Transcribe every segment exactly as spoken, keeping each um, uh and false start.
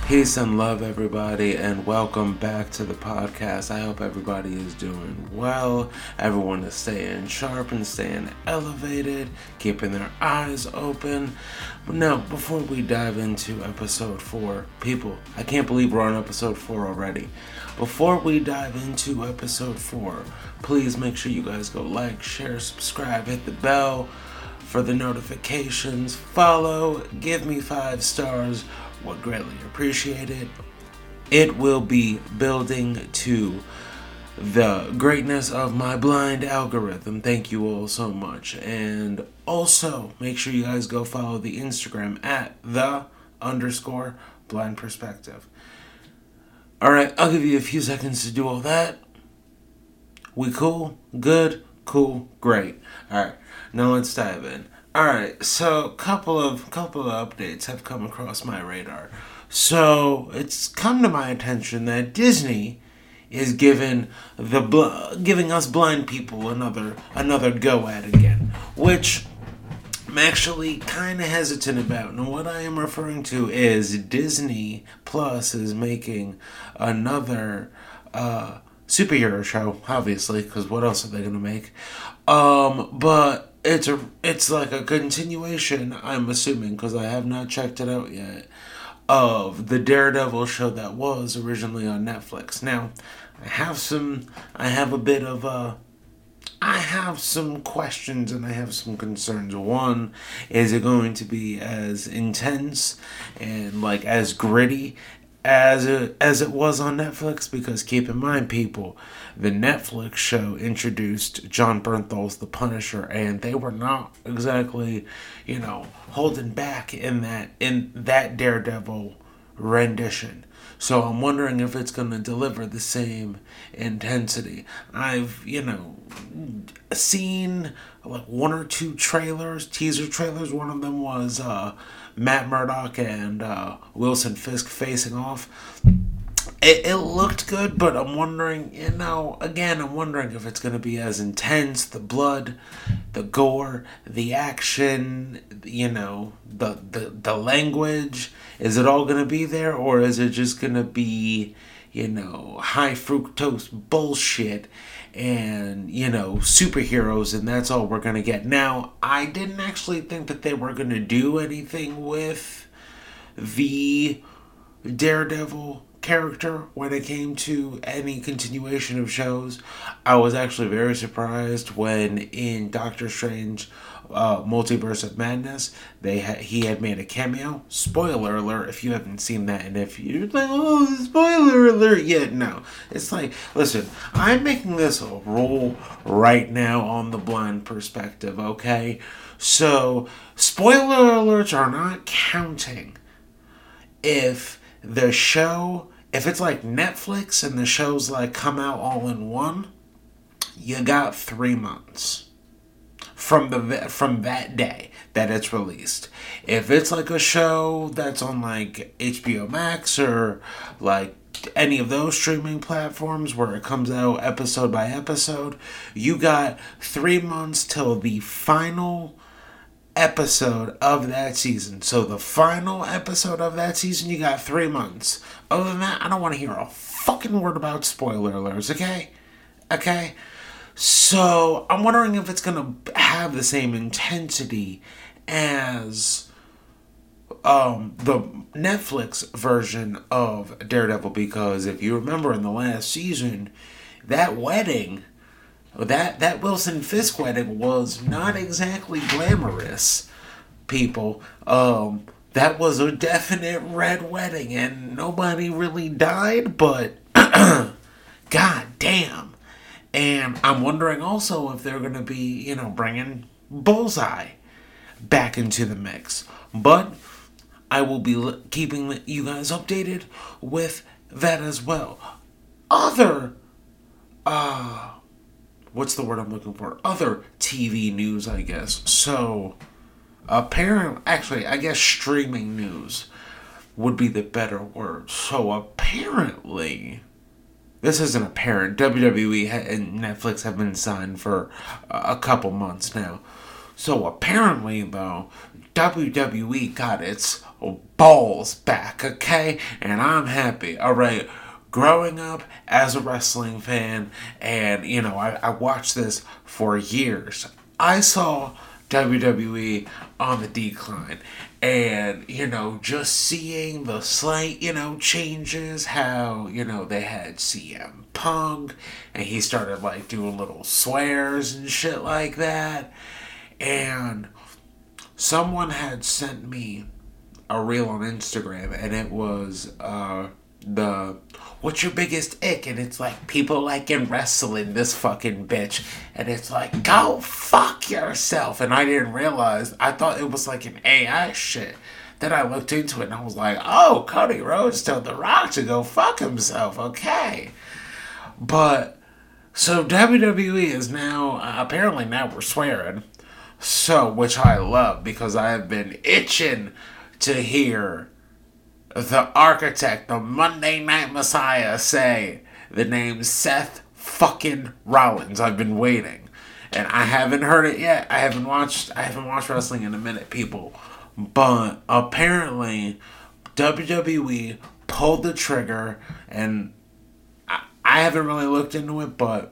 Peace and love, everybody, and welcome back to the podcast. I hope everybody is doing well. Everyone is staying sharp and staying elevated, keeping their eyes open. But now, before we dive into episode four, people, I can't believe we're on episode four already. Before we dive into episode four, please make sure you guys go like, share, subscribe, hit the bell for the notifications, follow, give me five stars. Would greatly appreciate it. It will be building to the greatness of my blind algorithm. Thank you all so much. And also, make sure you guys go follow the Instagram at the underscore blind perspective. Alright, I'll give you a few seconds to do all that. We cool? Good? Cool? Great. Alright, now let's dive in. Alright, so couple of couple of updates have come across my radar. So it's come to my attention that Disney is giving the bl- giving us blind people another another go at again, which I'm actually kind of hesitant about. And what I am referring to is Disney Plus is making another uh, superhero show, obviously, because what else are they gonna make? Um, but It's a, it's like a continuation, I'm assuming, because I have not checked it out yet, of the Daredevil show that was originally on Netflix. Now, I have some, I have a bit of a, I have some questions and I have some concerns. One, is it going to be as intense and like as gritty as it, as it was on Netflix? Because keep in mind, people, the Netflix show introduced Jon Bernthal's The Punisher, and they were not exactly, you know, holding back in that in that Daredevil rendition. So I'm wondering if it's going to deliver the same intensity. I've, you know, seen like one or two trailers, teaser trailers. One of them was uh, Matt Murdock and uh, Wilson Fisk facing off. It, it looked good, but I'm wondering, you know, again, I'm wondering if it's going to be as intense, the blood, the gore, the action, you know, the, the, the language. Is it all going to be there, or is it just going to be, you know, high fructose bullshit and, you know, superheroes, and that's all we're going to get? Now, I didn't actually think that they were going to do anything with the Daredevil character when it came to any continuation of shows. I was actually very surprised when in Doctor Strange uh, Multiverse of Madness they ha- he had made a cameo. Spoiler alert if you haven't seen that, and if you're like, oh, spoiler alert, yeah, no. It's like, listen, I'm making this a rule right now on the blind perspective, okay? So spoiler alerts are not counting if the show, if it's like Netflix and the show's like come out all in one, you got three months from the from that day that it's released. If it's like a show that's on like H B O Max or like any of those streaming platforms where it comes out episode by episode, you got three months till the final episode of that season. So the final episode of that season, you got three months. Other than that, I don't want to hear a fucking word about spoiler alerts, okay? Okay? So I'm wondering if it's going to have the same intensity as um, the Netflix version of Daredevil, because if you remember in the last season, that wedding That that Wilson Fisk wedding was not exactly glamorous, people. Um, that was a definite red wedding, and nobody really died, but god damn. And I'm wondering also if they're going to be, you know, bringing Bullseye back into the mix. But I will be li- keeping you guys updated with that as well. Other, uh... what's the word I'm looking for? Other T V news, I guess. So, apparently, actually, I guess streaming news would be the better word. So, apparently, this isn't apparent. W W E and Netflix have been signed for a couple months now. So apparently, though, W W E got its balls back, okay? And I'm happy. All right. Growing up as a wrestling fan, and, you know, I, I watched this for years, I saw W W E on the decline. And, you know, just seeing the slight, you know, changes, how, you know, they had C M Punk, and he started, like, doing little swears and shit like that. And someone had sent me a reel on Instagram, and it was, uh, the what's your biggest ick, and it's like people like in wrestling this fucking bitch, and it's like go fuck yourself. And I didn't realize, I thought it was like an A I shit. Then I looked into it and I was like, oh, Cody Rhodes told The Rock to go fuck himself. Okay. But so W W E is now uh, apparently now we're swearing, so which I love, because I have been itching to hear the architect, the Monday Night Messiah, say the name Seth fucking Rollins. I've been waiting, and I haven't heard it yet. I haven't watched. I haven't watched wrestling in a minute, people. But apparently, W W E pulled the trigger, and I, I haven't really looked into it, but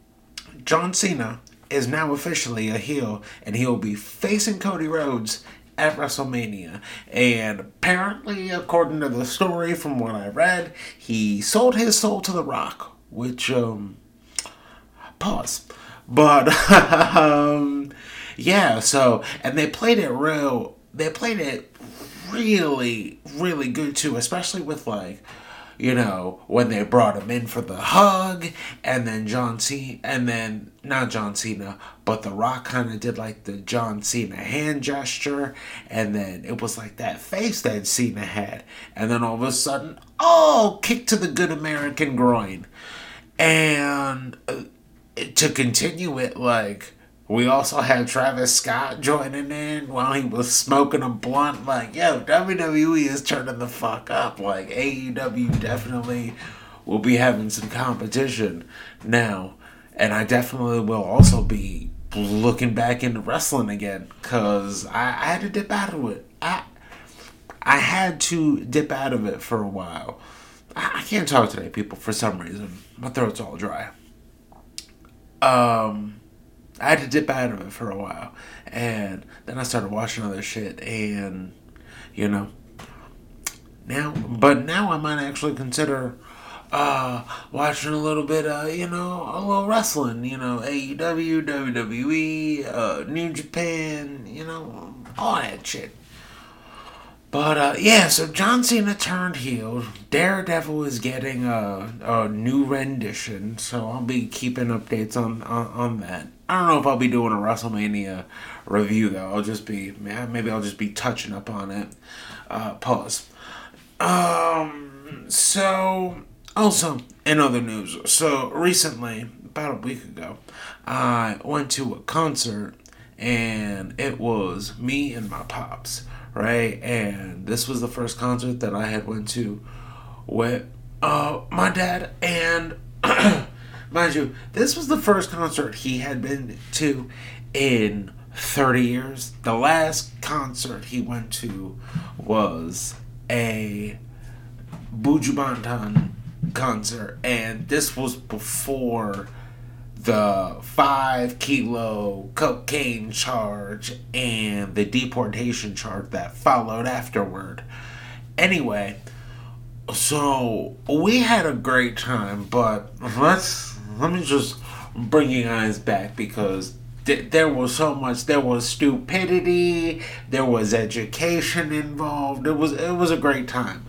John Cena is now officially a heel, and he will be facing Cody Rhodes at WrestleMania. And apparently, according to the story from what I read, he sold his soul to The Rock, which, um, pause. But, um, yeah, so, and they played it real, they played it really, really good too, especially with, like, you know, when they brought him in for the hug, and then John Cena, and then, not John Cena, but The Rock kind of did like the John Cena hand gesture, and then it was like that face that Cena had, and then all of a sudden, oh, kick to the good American groin. And uh, to continue it, like, we also had Travis Scott joining in while he was smoking a blunt. Like, yo, W W E is turning the fuck up. Like, A E W definitely will be having some competition now. And I definitely will also be looking back into wrestling again, because I, I had to dip out of it. I, I had to dip out of it for a while. I, I can't talk today, people, for some reason. My throat's all dry. Um... I had to dip out of it for a while, and then I started watching other shit, and, you know, now, but now I might actually consider, uh, watching a little bit, uh, you know, a little wrestling, you know, A E W, W W E, uh, New Japan, you know, all that shit. But, uh, yeah, so John Cena turned heel. Daredevil is getting a, a new rendition, so I'll be keeping updates on, on, on that. I don't know if I'll be doing a WrestleMania review, though. I'll just be, maybe I'll just be touching up on it. Uh, pause. Um, so, also, in other news, so recently, about a week ago, I went to a concert, and it was me and my pops. Right, and this was the first concert that I had went to with uh, my dad, and mind you, this was the first concert he had been to in thirty years. The last concert he went to was a Buju Banton concert, and this was before the five kilo cocaine charge and the deportation charge that followed afterward. Anyway, so we had a great time, but let's let me just bring you guys back, because th- there was so much. There was stupidity, there was education involved. It was it was a great time.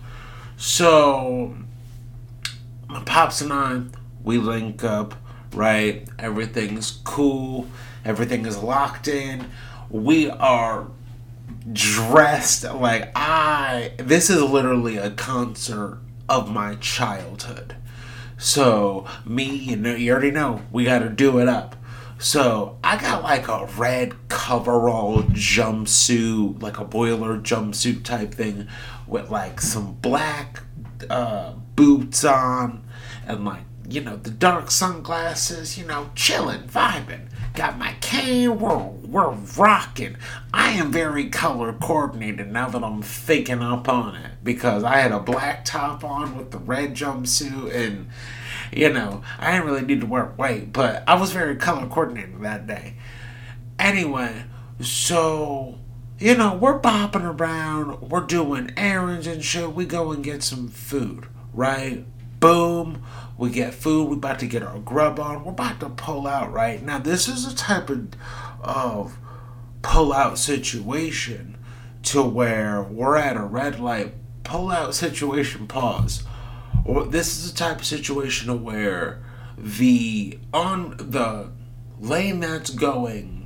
So my pops and I, we link up. Right, everything's cool, everything is locked in, we are dressed like I, this is literally a concert of my childhood. So, me, you know, you already know, we gotta do it up. So, I got like a red coverall jumpsuit, like a boiler jumpsuit type thing, with like some black uh, boots on, and like, you know, the dark sunglasses, you know, chilling, vibing. got my cane, we're, we're rocking. I am very color coordinated now that I'm thinking up on it, because I had a black top on with the red jumpsuit, and, you know, I didn't really need to wear white, but I was very color coordinated that day. Anyway, so, you know, we're bopping around, we're doing errands and shit, we go and get some food, right? Boom, we get food, we about to get our grub on, we're about to pull out, right? Now, this is a type of, of pull-out situation to where we're at a red light, pull-out situation, pause. Or this is a type of situation where the, on the lane that's going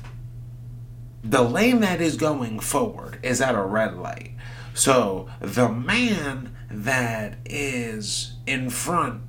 The lane that is going forward is at a red light. So the man that is in front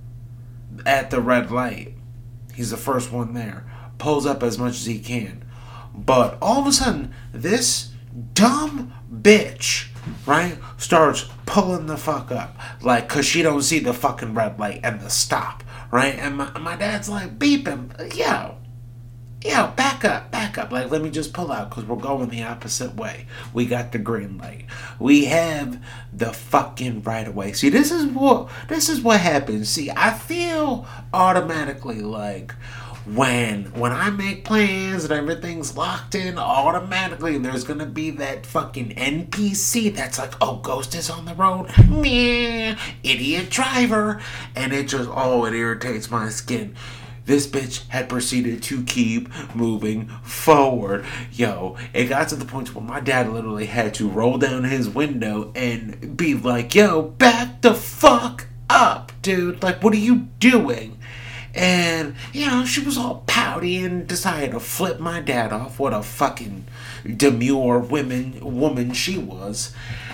at the red light, he's the first one there, pulls up as much as he can. But all of a sudden, this dumb bitch, right, starts pulling the fuck up. Like, cause she don't see the fucking red light and the stop, right? And my, my dad's like, beep him, yo. Yo, back up, back up. Like, let me just pull out because we're going the opposite way. We got the green light. We have the fucking right of way. See, this is what this is what happens. See, I feel automatically like when when I make plans and everything's locked in, automatically there's gonna be that fucking N P C that's like, oh, Ghost is on the road. Meh, idiot driver. And it just, oh, it irritates my skin. This bitch had proceeded to keep moving forward. Yo, it got to the point where my dad literally had to roll down his window and be like, yo, back the fuck up, dude. Like, what are you doing? And, you know, she was all pouty and decided to flip my dad off. What a fucking demure woman, woman she was.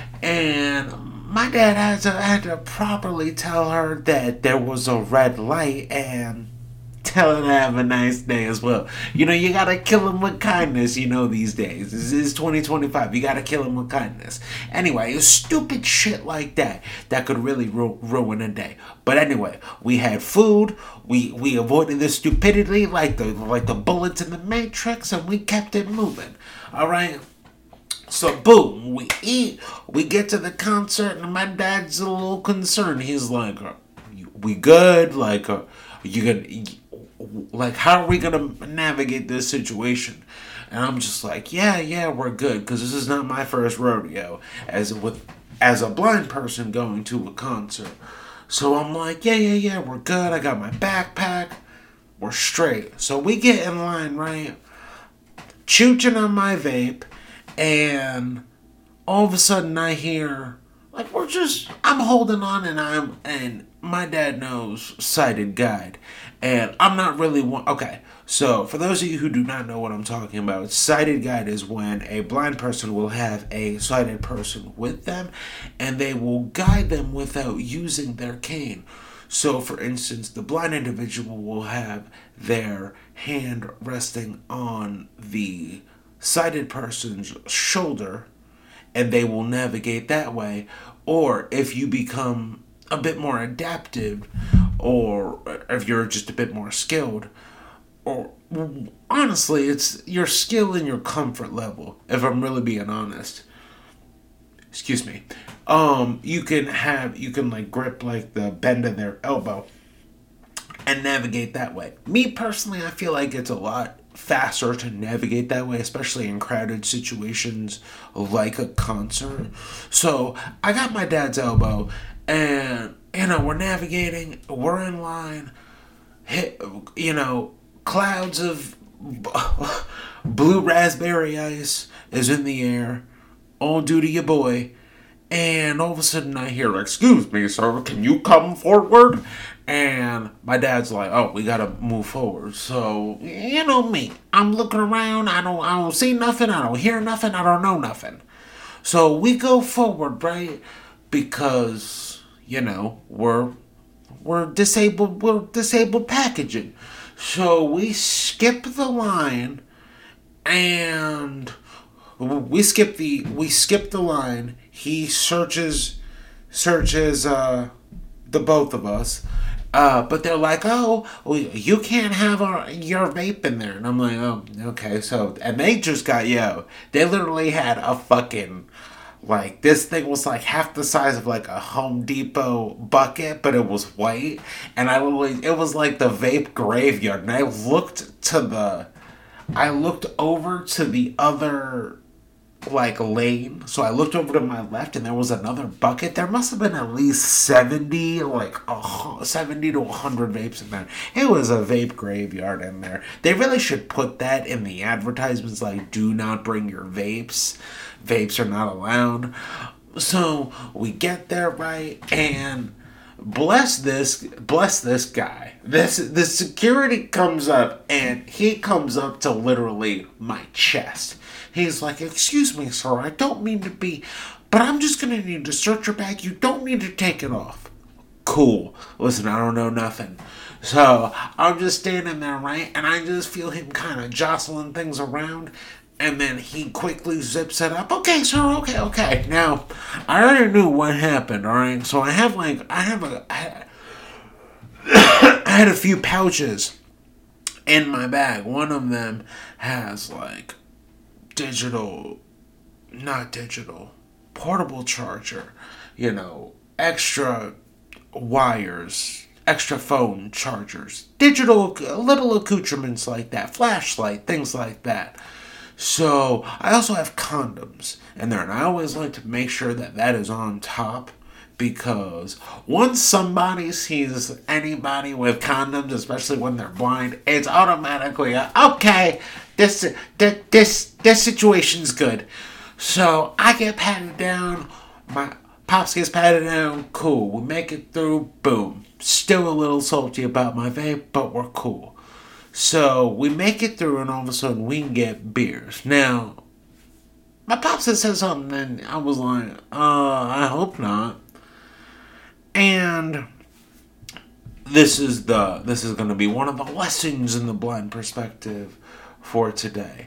And my dad had to, had to properly tell her that there was a red light and tell her to have a nice day as well. You know, you gotta kill him with kindness, you know, these days. This is twenty twenty-five. You gotta kill him with kindness. Anyway, it's stupid shit like that that could really ru- ruin a day. But anyway, we had food. We we avoided the stupidity like the like the bullets in the Matrix, and we kept it moving. All right. So boom, we eat. We get to the concert, and my dad's a little concerned. He's like, "We good? Like, uh, you gonna?" Like, how are we going to navigate this situation? And I'm just like, yeah, yeah, we're good. Because this is not my first rodeo as with as a blind person going to a concert. So I'm like, yeah, yeah, yeah, we're good. I got my backpack. We're straight. So we get in line, right? Chooching on my vape. And all of a sudden I hear, like, we're just, I'm holding on and I'm, and my dad knows sighted guide. And I'm not really one. Okay, so for those of you who do not know what I'm talking about, sighted guide is when a blind person will have a sighted person with them and they will guide them without using their cane. So, for instance, the blind individual will have their hand resting on the sighted person's shoulder and they will navigate that way. Or if you become a bit more adaptive, or if you're just a bit more skilled, or honestly, it's your skill and your comfort level, if I'm really being honest. Excuse me. Um, you can have, you can like grip like the bend of their elbow and navigate that way. Me personally, I feel like it's a lot faster to navigate that way, especially in crowded situations like a concert. So I got my dad's elbow, and you know, we're navigating, we're in line, hit, you know, clouds of blue raspberry ice is in the air, all due to your boy, and all of a sudden I hear, excuse me, sir, can you come forward? And my dad's like, oh, we gotta move forward. So, you know me, I'm looking around, I don't, I don't see nothing, I don't hear nothing, I don't know nothing. So we go forward, right? Because, you know, we're we're disabled we're disabled packaging. So we skip the line and we skip the we skip the line. He searches searches uh the both of us, Uh, but they're like, oh, well, you can't have our, your vape in there. And I'm like, oh, okay. So, and they just got, yo, they literally had a fucking, like, this thing was like half the size of like a Home Depot bucket, but it was white. And I literally, it was like the vape graveyard. And I looked to the, I looked over to the other, like, lane. So I looked over to my left and there was another bucket. There must have been at least seventy, like, uh, seventy to one hundred vapes in there. It was a vape graveyard in there. They really should put that in the advertisements, like, do not bring your vapes. Vapes are not allowed. So we get there, right? And bless this, bless this guy. This, the security comes up and he comes up to literally my chest. He's like, excuse me, sir, I don't mean to be, but I'm just going to need to search your bag. You don't need to take it off. Cool. Listen, I don't know nothing. So I'm just standing there, right? And I just feel him kind of jostling things around. And then he quickly zips it up. Okay, sir, okay, okay. Now, I already knew what happened, all right? So I have, like, I have a, I, I had a few pouches in my bag. One of them has, like, digital, not digital, portable charger, you know, extra wires, extra phone chargers, digital, little accoutrements like that, flashlight, things like that. So I also have condoms in there, and I always like to make sure that that is on top, because once somebody sees anybody with condoms, especially when they're blind, it's automatically a, okay, this this this this situation's good. So I get patted down, my pops gets patted down, cool. We make it through, boom. Still a little salty about my vape, but we're cool. So we make it through, and all of a sudden we can get beers. Now, my pops had said something, and I was like, uh, I hope not. And this is the this is going to be one of the lessons in the blind perspective for today.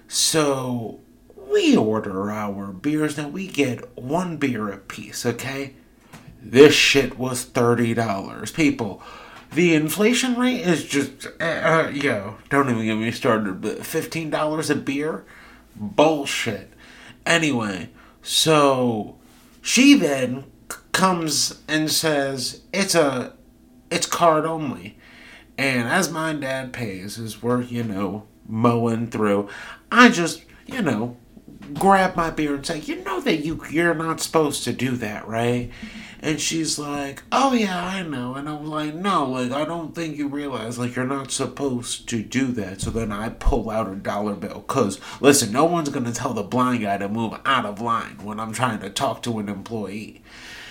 So we order our beers. Now we get one beer a piece, okay? This shit was thirty dollars. People, the inflation rate is just, uh, uh, yo, don't even get me started. But fifteen dollars a beer? Bullshit. Anyway, so she then comes and says it's a it's card only, and as my dad pays, as we're, you know, mowing through, I just, you know, grab my beer and say, you know that you you're not supposed to do that, right? And she's like, oh yeah, I know. And I was like, no, like, I don't think you realize, like, you're not supposed to do that. So then I pull out a dollar bill. Because, listen, no one's going to tell the blind guy to move out of line when I'm trying to talk to an employee.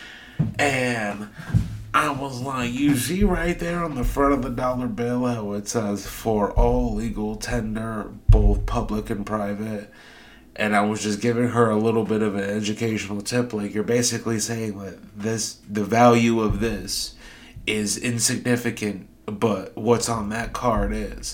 And I was like, you see right there on the front of the dollar bill how it says, for all legal tender, both public and private. And I was just giving her a little bit of an educational tip. Like, you're basically saying that this, the value of this is insignificant, but what's on that card is.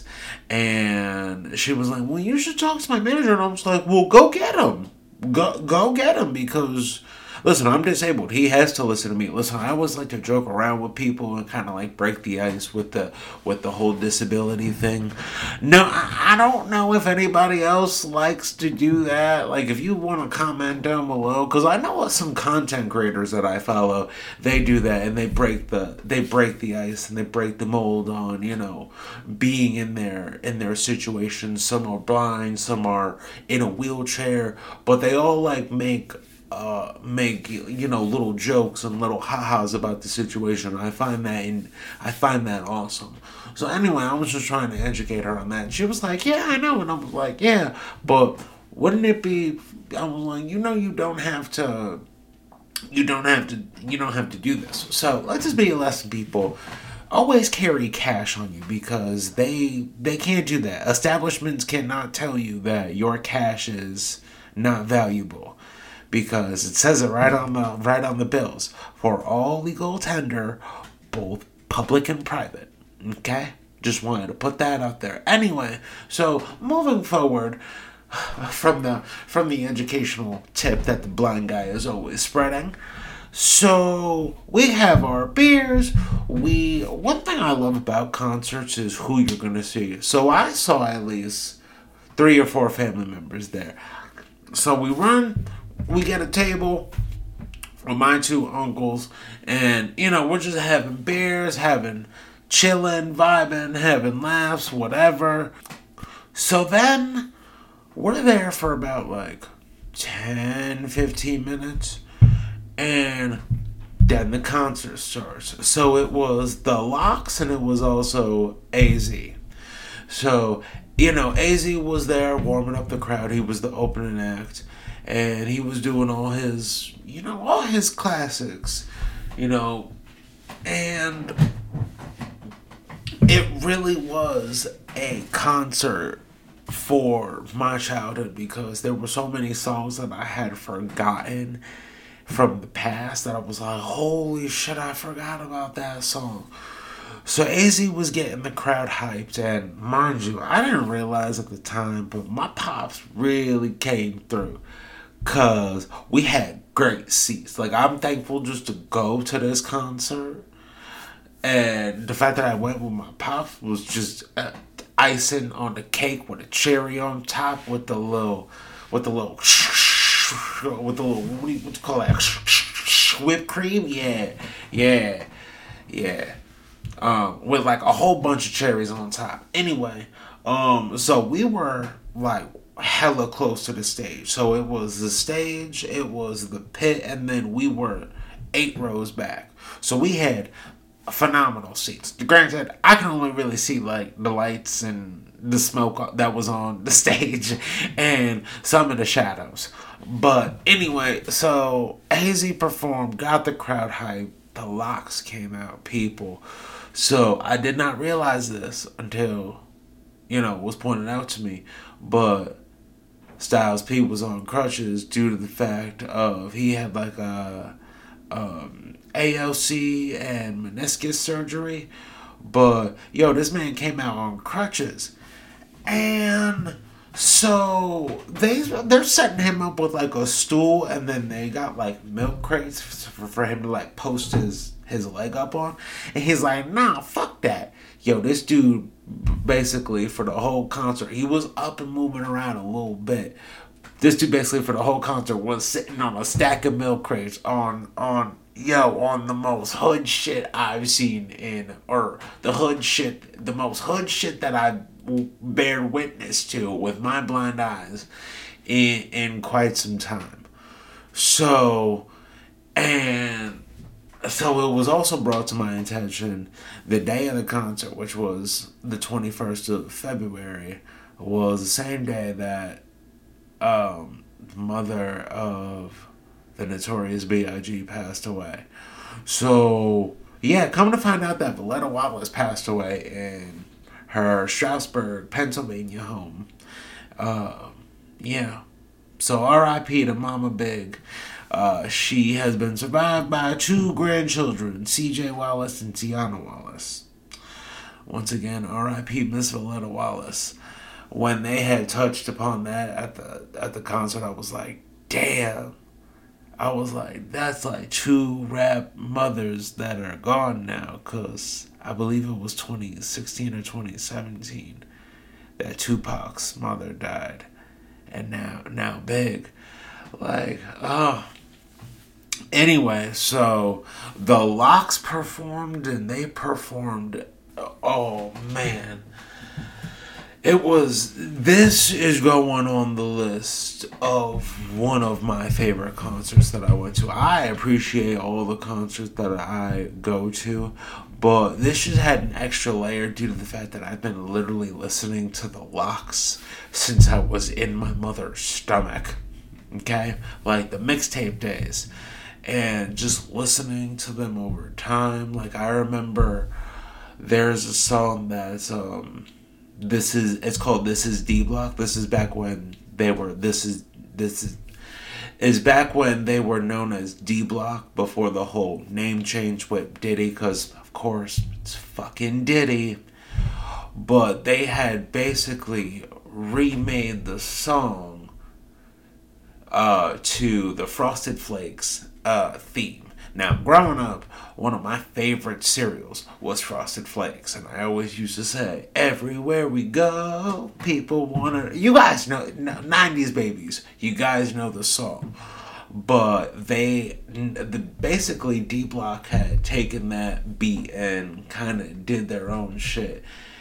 And she was like, well, you should talk to my manager. And I was like, well, go get him. Go, go get him, because, listen, I'm disabled. He has to listen to me. Listen, I always like to joke around with people and kind of like break the ice with the with the whole disability thing. No, I, I don't know if anybody else likes to do that. Like, if you want to comment down below, because I know some content creators that I follow, they do that, and they break the they break the ice and they break the mold on, you know, being in their in their situation. Some are blind, some are in a wheelchair, but they all like make. Uh, make, you know, little jokes and little ha-has about the situation. I find that in, I find that awesome. So anyway, I was just trying to educate her on that. And she was like, yeah, I know. And I was like, yeah, but wouldn't it be, I was like, you know, you don't have to, you don't have to, you don't have to do this. So let's just be a lesson, people. Always carry cash on you, because they, they can't do that. Establishments cannot tell you that your cash is not valuable. Because it says it right on the right on the bills. For all legal tender, both public and private. Okay? Just wanted to put that out there. Anyway, so moving forward from the from the educational tip that the blind guy is always spreading. So we have our beers. We one thing I love about concerts is who you're gonna see. So I saw at least three or four family members there. So we run, we get a table with my two uncles, and you know we're just having beers, having chilling, vibing, having laughs, whatever. So then we're there for about like ten, fifteen minutes. And then the concert starts. So it was the Lox and it was also A Z. So, you know, A Z was there warming up the crowd. He was the opening act. And he was doing all his, you know, all his classics. You know, and it really was a concert for my childhood because there were so many songs that I had forgotten from the past that I was like, holy shit, I forgot about that song. So A Z was getting the crowd hyped, and mind you, I didn't realize at the time, but my pops really came through because we had great seats. Like, I'm thankful just to go to this concert, and the fact that I went with my pops was just uh, icing on the cake with a cherry on top with the little, with the little with the little, what do you, what do you call that? Whipped cream? Yeah, yeah, yeah. Um, with like a whole bunch of cherries on top. Anyway, um, so we were like hella close to the stage. So it was the stage, it was the pit, and then we were eight rows back. So we had phenomenal seats. Granted, I can only really see like the lights and the smoke that was on the stage and some of the shadows. But anyway, so A Z performed, got the crowd hyped. The Lox came out, people. So I did not realize this until, you know, it was pointed out to me. But Styles P was on crutches due to the fact of he had like a um, A L C and meniscus surgery. But yo, this man came out on crutches, and so they they're setting him up with like a stool, and then they got like milk crates for, for him to like post his his leg up on, and he's like, nah, fuck that. Yo, this dude basically for the whole concert, he was up and moving around a little bit. This dude basically for the whole concert was sitting on a stack of milk crates on on yo on the most hood shit I've seen in, or the hood shit, the most hood shit that I bear witness to with my blind eyes in in quite some time. So and so it was also brought to my attention the day of the concert, which was the twenty-first of February, was the same day that um, the mother of the Notorious B I G passed away. So, yeah, come to find out that Voletta Wallace passed away in her Stroudsburg, Pennsylvania home. Uh, yeah. So R I P to Mama Big. Uh, she has been survived by two grandchildren, C J Wallace and Tiana Wallace. Once again, R I P Miss Voletta Wallace. When they had touched upon that at the at the concert, I was like, damn. I was like, that's like two rap mothers that are gone now, because I believe it was twenty sixteen or twenty seventeen that Tupac's mother died. And now, now Big. Like, oh. Anyway, so the Lox performed, and they performed, oh man. It was, this is going on the list of one of my favorite concerts that I went to. I appreciate all the concerts that I go to, but this just had an extra layer due to the fact that I've been literally listening to the Lox since I was in my mother's stomach. Okay? Like the mixtape days. And just listening to them over time. Like I remember there's a song that's, um... This is it's called This Is D Block. This is back when they were this is this is is back when they were known as D Block before the whole name change with Diddy, because of course it's fucking Diddy. But they had basically remade the song uh, to the Frosted Flakes uh, theme. Now, growing up, one of my favorite cereals was Frosted Flakes, and I always used to say, everywhere we go, people want to... You guys know, nineties babies, you guys know the song. But they, the, basically, D-Block had taken that beat and kind of did their own shit.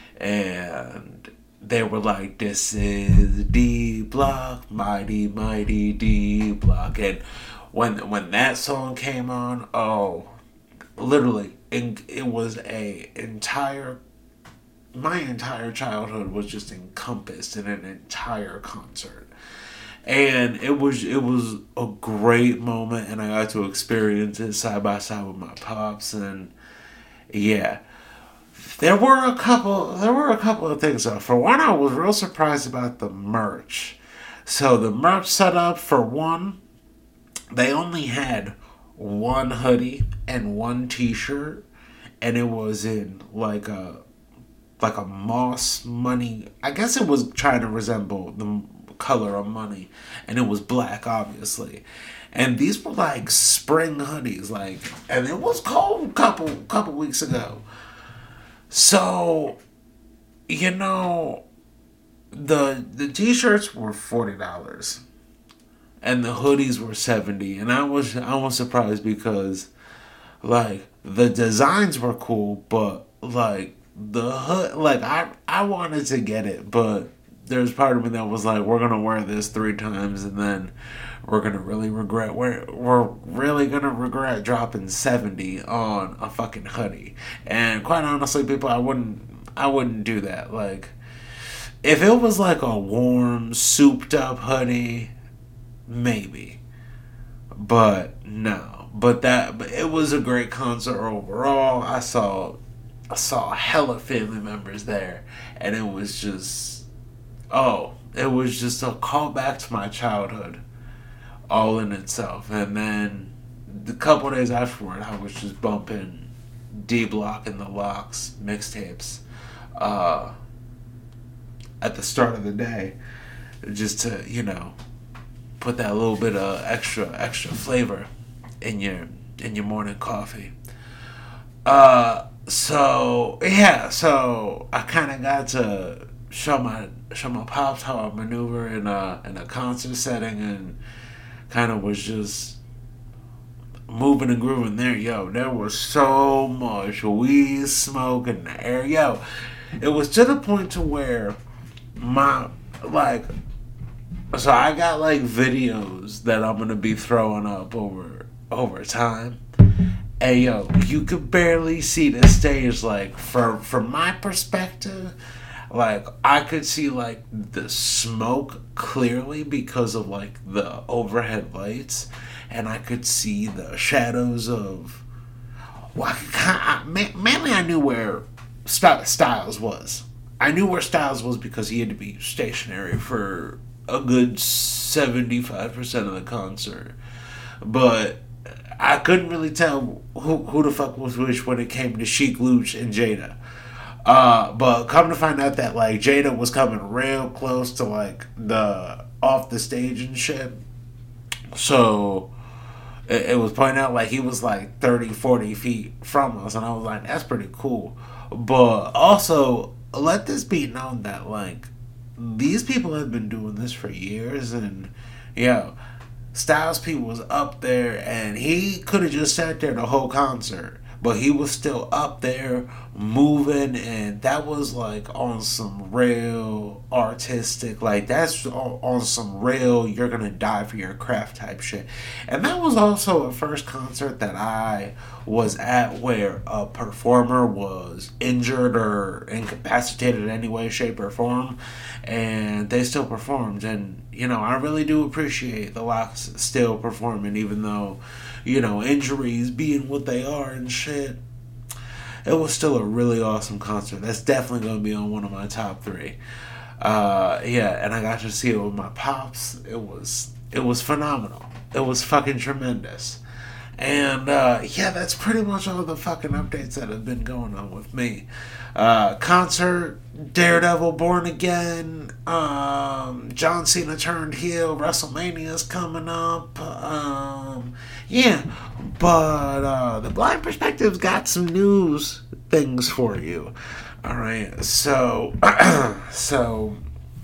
And they were like, this is D-Block, mighty, mighty D-Block. And when when that song came on, oh, literally, it, it was a entire, my entire childhood was just encompassed in an entire concert. And it was it was a great moment, and I got to experience it side by side with my pops, and yeah. There were a couple there were a couple of things though. For one, I was real surprised about the merch. So the merch setup, for one, they only had one hoodie and one t-shirt, and it was in like a like a moss money. I guess it was trying to resemble the color of money, and it was black, obviously. And these were like spring hoodies, like, and it was cold a couple couple weeks ago. So, you know, the the t-shirts were forty dollars, and the hoodies were seventy, and I was I was surprised because, like, the designs were cool, but like the hood, like I I wanted to get it, but there's part of me that was like, we're gonna wear this three times, and then we're gonna really regret we're we're really gonna regret dropping seventy on a fucking hoodie. And quite honestly, people, I wouldn't I wouldn't do that. Like, if it was like a warm, souped up hoodie, maybe. But no. But that but it was a great concert overall. I saw I saw hella family members there, and it was just oh, it was just a callback to my childhood, all in itself. And then the couple days afterward, I was just bumping D-Block and the Locks mixtapes uh, at the start of the day, just to, you know, put that little bit of extra extra flavor in your in your morning coffee. Uh, so yeah, so I kind of got to show my show my pops how I maneuver in a in a concert setting, and kind of was just moving and grooving there. Yo, there was so much weed smoke in the air. Yo, it was to the point to where my, like, so I got like videos that I'm gonna be throwing up over over time. Hey yo, you could barely see the stage. Like, from from my perspective, like, I could see like the smoke clearly because of like the overhead lights, and I could see the shadows of. Well, I could kinda, I, mainly I knew where Styles was. I knew where Styles was because he had to be stationary for a good seventy-five percent of the concert, but I couldn't really tell who who the fuck was which when it came to Sheek Louch and Jada. Uh, but come to find out that like Jada was coming real close to like the off the stage and shit. So it, it was pointing out like he was like thirty, forty feet from us, and I was like, that's pretty cool. But also, let this be known that like these people have been doing this for years, and yeah, Styles P was up there, and he could have just sat there the whole concert, but he was still up there moving, and that was like on some real artistic, like that's on, on some real you're gonna die for your craft type shit. And that was also a first concert that I was at where a performer was injured or incapacitated in any way, shape, or form, and they still performed. And you know, I really do appreciate the Locks still performing, even though, you know, injuries being what they are and shit. It was still a really awesome concert. That's definitely going to be on one of my top three. Uh, yeah, and I got to see it with my pops. It was it was phenomenal. It was fucking tremendous. And uh, yeah, that's pretty much all the fucking updates that have been going on with me. Uh, concert, Daredevil Born Again, um, John Cena turned heel, WrestleMania's coming up. Um, yeah, but uh, the Blind Perspective's got some news things for you. All right, so so.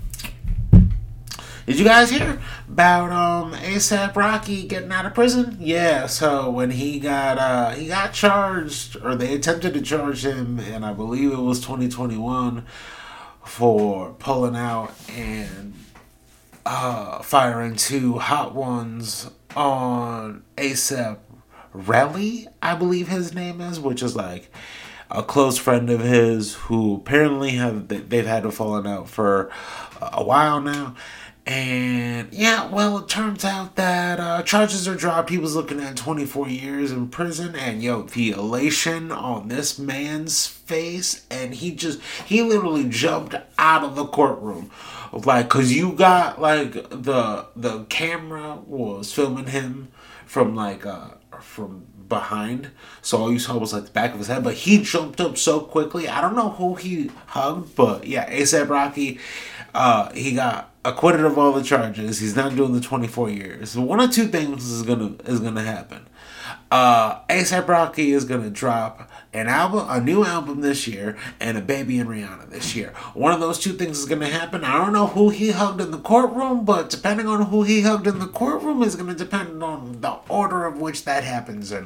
Did you guys hear about um ASAP Rocky getting out of prison? Yeah, so when he got uh he got charged, or they attempted to charge him, and I believe it was twenty twenty-one, for pulling out and uh firing two hot ones on ASAP Relly, I believe his name is, which is like a close friend of his who apparently have they've had a falling out for a while now. And yeah, well, it turns out that uh, charges are dropped. He was looking at twenty-four years in prison, and yo, the elation on this man's face, and he just, he literally jumped out of the courtroom. Like, cause you got, like, the, the camera was filming him from, like, uh, from behind, so all you saw was like the back of his head, but he jumped up so quickly. I don't know who he hugged, but yeah, ASAP Rocky, uh, he got acquitted of all the charges. He's not doing the twenty-four years. One of two things is gonna is gonna happen. Uh, ASAP Rocky is gonna drop an album, a new album this year, and a Baby and Rihanna this year. One of those two things is gonna happen. I don't know who he hugged in the courtroom, but depending on who he hugged in the courtroom is gonna depend on the order of which that happens. And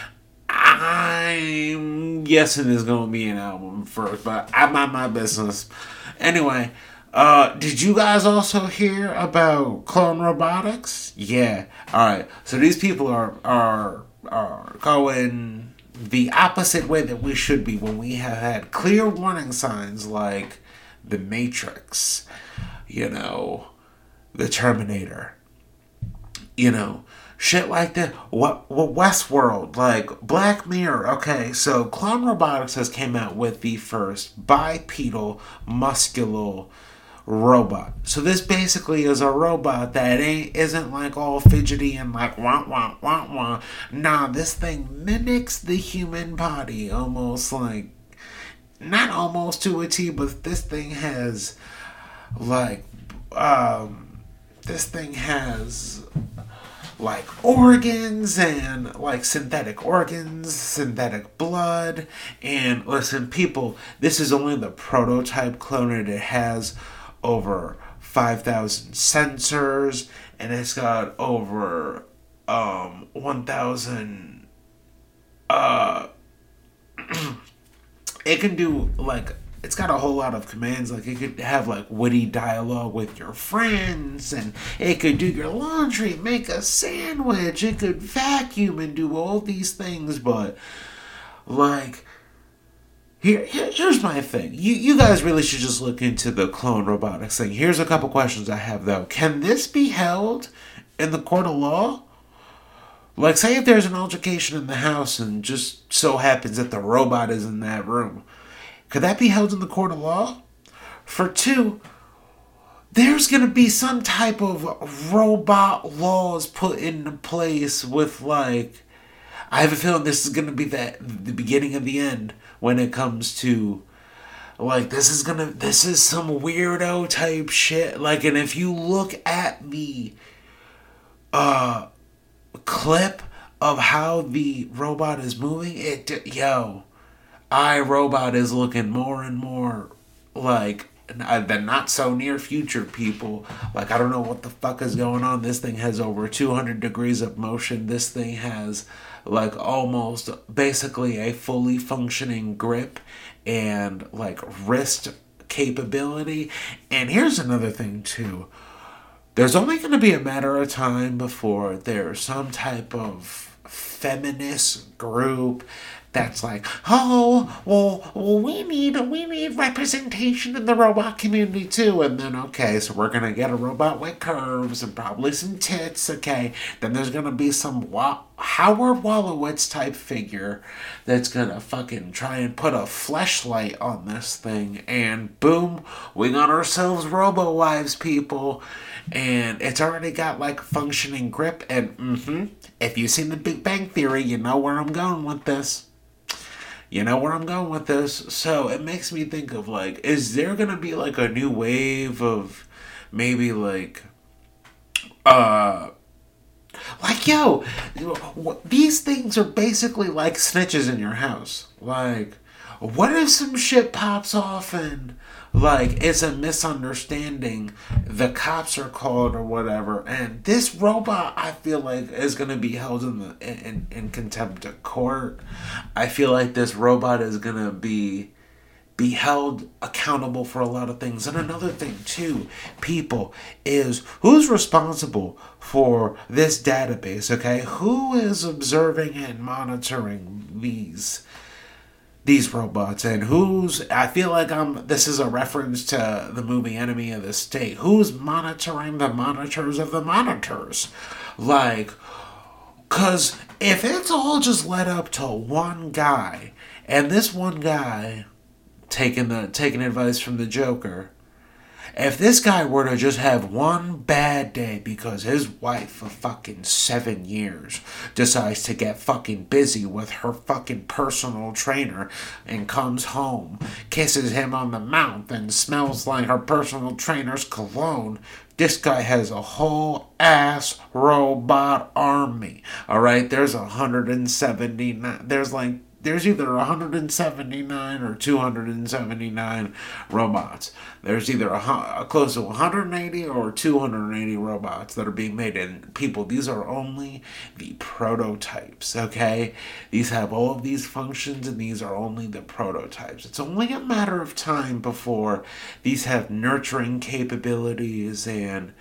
I'm guessing it's gonna be an album first, but I'm not my business. Anyway. Uh, did you guys also hear about Clone Robotics? Yeah. Alright. So these people are, are, are going the opposite way that we should be when we have had clear warning signs like The Matrix, you know, The Terminator, you know, shit like that. What, what Westworld, like Black Mirror. Okay, so Clone Robotics has came out with the first bipedal muscular robot. So this basically is a robot that ain't isn't like all fidgety and like wah wah wah wah. Nah, this thing mimics the human body almost, like not almost to a T, but this thing has like um this thing has like organs and like synthetic organs, synthetic blood. And listen, people, this is only the prototype clone, and it has over five thousand sensors, and it's got over um, one thousand. Uh, it can do, like, it's got a whole lot of commands. Like, it could have, like, witty dialogue with your friends, and it could do your laundry, make a sandwich, it could vacuum and do all these things, but, like, Here, here, here's my thing. You, you guys really should just look into the Clone Robotics thing. Here's a couple questions I have, though. Can this be held in the court of law? Like, say if there's an altercation in the house and just so happens that the robot is in that room. Could that be held in the court of law? For two, there's going to be some type of robot laws put into place with, like, I have a feeling this is going to be that the beginning of the end when it comes to, like, this is gonna, this is some weirdo type shit. Like, and if you look at the, uh, clip of how the robot is moving, it, yo, iRobot is looking more and more like the not so near future, people. Like, I don't know what the fuck is going on. This thing has over two hundred degrees of motion. This thing has, like, almost basically a fully functioning grip and, like, wrist capability. And here's another thing too. There's only going to be a matter of time before there's some type of feminist group that's like, oh, well, well, we need we need representation in the robot community too. And then, okay, so we're gonna get a robot with curves and probably some tits. Okay, then there's gonna be some wa- Howard Wolowitz type figure that's gonna fucking try and put a fleshlight on this thing, and boom, we got ourselves Robo Wives, people. And it's already got like functioning grip, and mm-hmm, if you've seen the Big Bang Theory, you know where I'm going with this. You know where I'm going with this. So it makes me think of like, is there gonna be like a new wave of maybe like uh like, yo, these things are basically like snitches in your house. Like, what if some shit pops off and, like, it's a misunderstanding, the cops are called or whatever, and this robot, I feel like, is going to be held in, the, in, in contempt of court. I feel like this robot is going to be... be held accountable for a lot of things. And another thing too, people, is who's responsible for this database, okay? Who is observing and monitoring these these robots, and who's, I feel like I'm this is a reference to the movie Enemy of the State. Who's monitoring the monitors of the monitors? Like, cause if it's all just led up to one guy, and this one guy taking the taking advice from the Joker, if this guy were to just have one bad day because his wife of fucking seven years decides to get fucking busy with her fucking personal trainer and comes home, kisses him on the mouth, and smells like her personal trainer's cologne, this guy has a whole ass robot army. Alright, there's one hundred seventy-nine, there's like There's either one hundred seventy-nine or two hundred seventy-nine robots. There's either a, a close to one hundred eighty or two hundred eighty robots that are being made. And people, these are only the prototypes, okay? These have all of these functions, and these are only the prototypes. It's only a matter of time before these have nurturing capabilities and...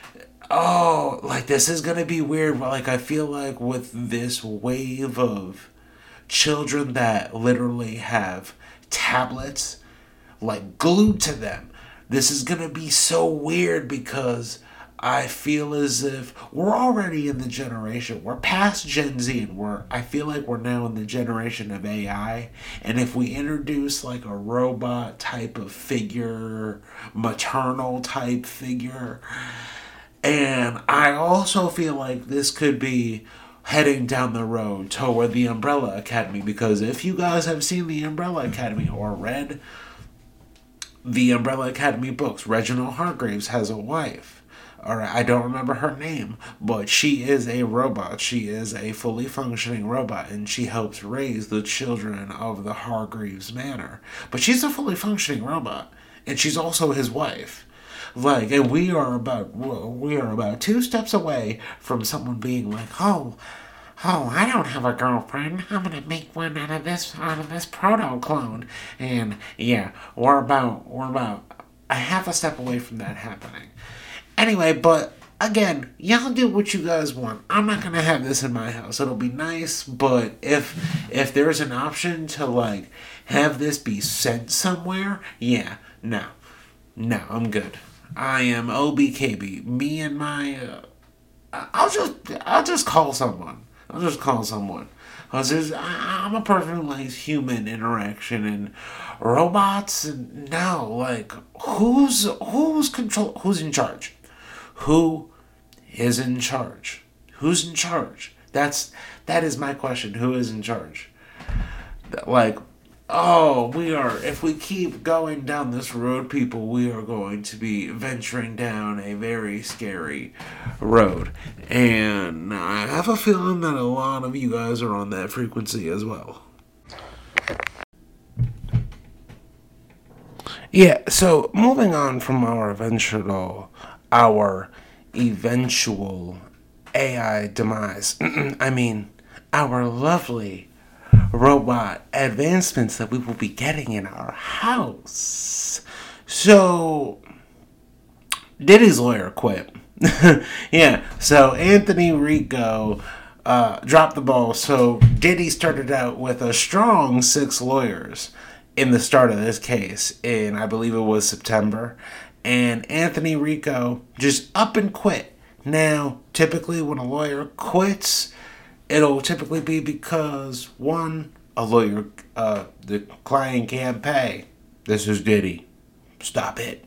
Oh, like, this is gonna be weird. Like, I feel like with this wave of children that literally have tablets like glued to them, this is gonna be so weird, because I feel as if we're already in the generation, we're past Gen Z, and we're I feel like we're now in the generation of A I. And if we introduce like a robot type of figure, maternal type figure, and I also feel like this could be heading down the road toward the Umbrella Academy, because if you guys have seen the Umbrella Academy or read the Umbrella Academy books, Reginald Hargreaves has a wife. Alright, I don't remember her name, but she is a robot. She is a fully functioning robot, and she helps raise the children of the Hargreaves Manor. But she's a fully functioning robot, and she's also his wife. Like, and we are about we are about two steps away from someone being like, oh, oh, I don't have a girlfriend. I'm gonna make one out of this out of this proto clone. And yeah, we're about we're about a half a step away from that happening. Anyway, but again, y'all do what you guys want. I'm not gonna have this in my house. It'll be nice, but if if there's an option to like have this be sent somewhere, yeah, no, no, I'm good. I am O B K B. Me and my, uh, I'll just, I'll just call someone. I'll just call someone. Cause I, I'm a person who likes human interaction, and robots. And no, like who's who's control? Who's in charge? Who is in charge? Who's in charge? That's that is my question. Who is in charge? Like. Oh, we are, if we keep going down this road, people, we are going to be venturing down a very scary road. And I have a feeling that a lot of you guys are on that frequency as well. Yeah, so moving on from our eventual, our eventual A I demise, I mean, our lovely robot advancements that we will be getting in our house. So, Diddy's lawyer quit. Yeah, so Anthony Rico uh, dropped the ball. So, Diddy started out with a strong six lawyers in the start of this case, in I believe it was September. And Anthony Rico just up and quit. Now, typically when a lawyer quits, it'll typically be because, one, a lawyer, uh, the client can't pay. This is Diddy. Stop it.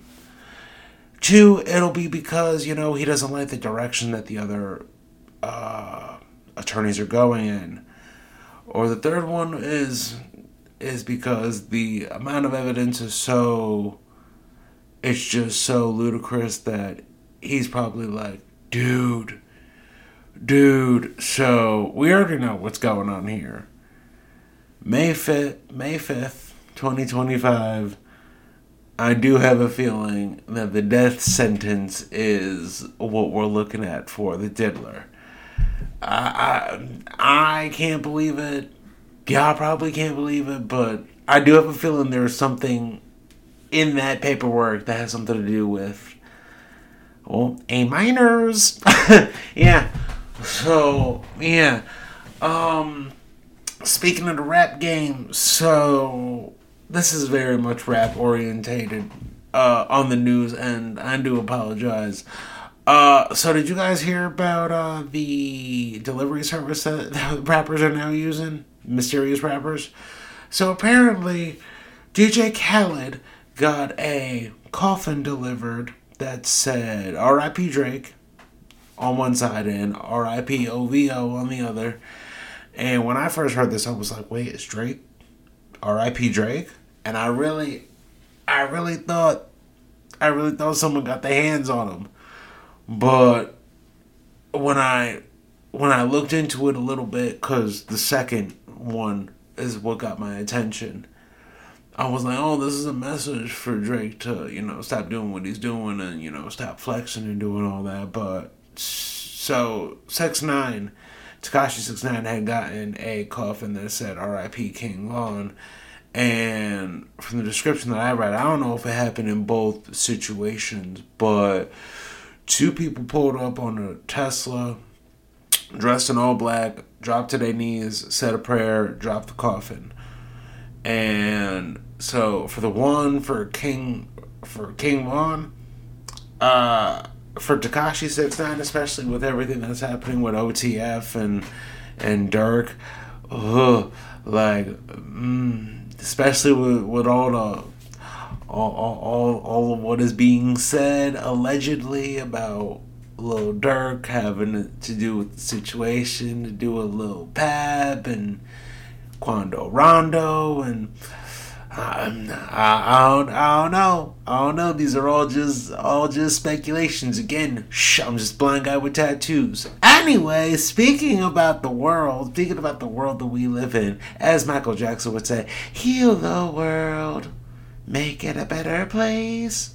Two, it'll be because, you know, he doesn't like the direction that the other uh, attorneys are going in. Or the third one is is because the amount of evidence is so, it's just so ludicrous that he's probably like, dude, dude, so we already know what's going on here. May fifth, May fifth, twenty twenty-five, I do have a feeling that the death sentence is what we're looking at for the diddler. I, I, I can't believe it. Y'all probably can't believe it, but I do have a feeling there's something in that paperwork that has something to do with, well, A minors. Yeah. So, yeah. Um, speaking of the rap game, so this is very much rap orientated uh, on the news, and I do apologize. Uh, so did you guys hear about uh, the delivery service that, that rappers are now using? Mysterious rappers? So apparently, D J Khaled got a coffin delivered that said R I P Drake on one side and R I P O V O on the other. And when I first heard this, I was like, wait, it's Drake? R I P Drake? And I really, I really thought, I really thought someone got their hands on him. But when I when I looked into it a little bit, because the second one is what got my attention, I was like, oh, this is a message for Drake to, you know, stop doing what he's doing and, you know, stop flexing and doing all that. But so six nine, Tekashi six nine had gotten a coffin that said R I P King Von. And from the description that I read, I don't know if it happened in both situations, but two people pulled up on a Tesla, dressed in all black, dropped to their knees, said a prayer, dropped the coffin. And so for the one for King for King Von, uh, for Tekashi six nine, especially with everything that's happening with O T F and and Dirk, ugh, like, mm, especially with with all the. All, all, all of what is being said allegedly about Lil Durk having to do with the situation, to do with Lil Pap and Quando Rondo, and um, I, I, don't, I don't know. I don't know. These are all just all just speculations. Again, shh, I'm just a blind guy with tattoos. Anyway, speaking about the world, speaking about the world that we live in, as Michael Jackson would say, heal the world. Make it a better place.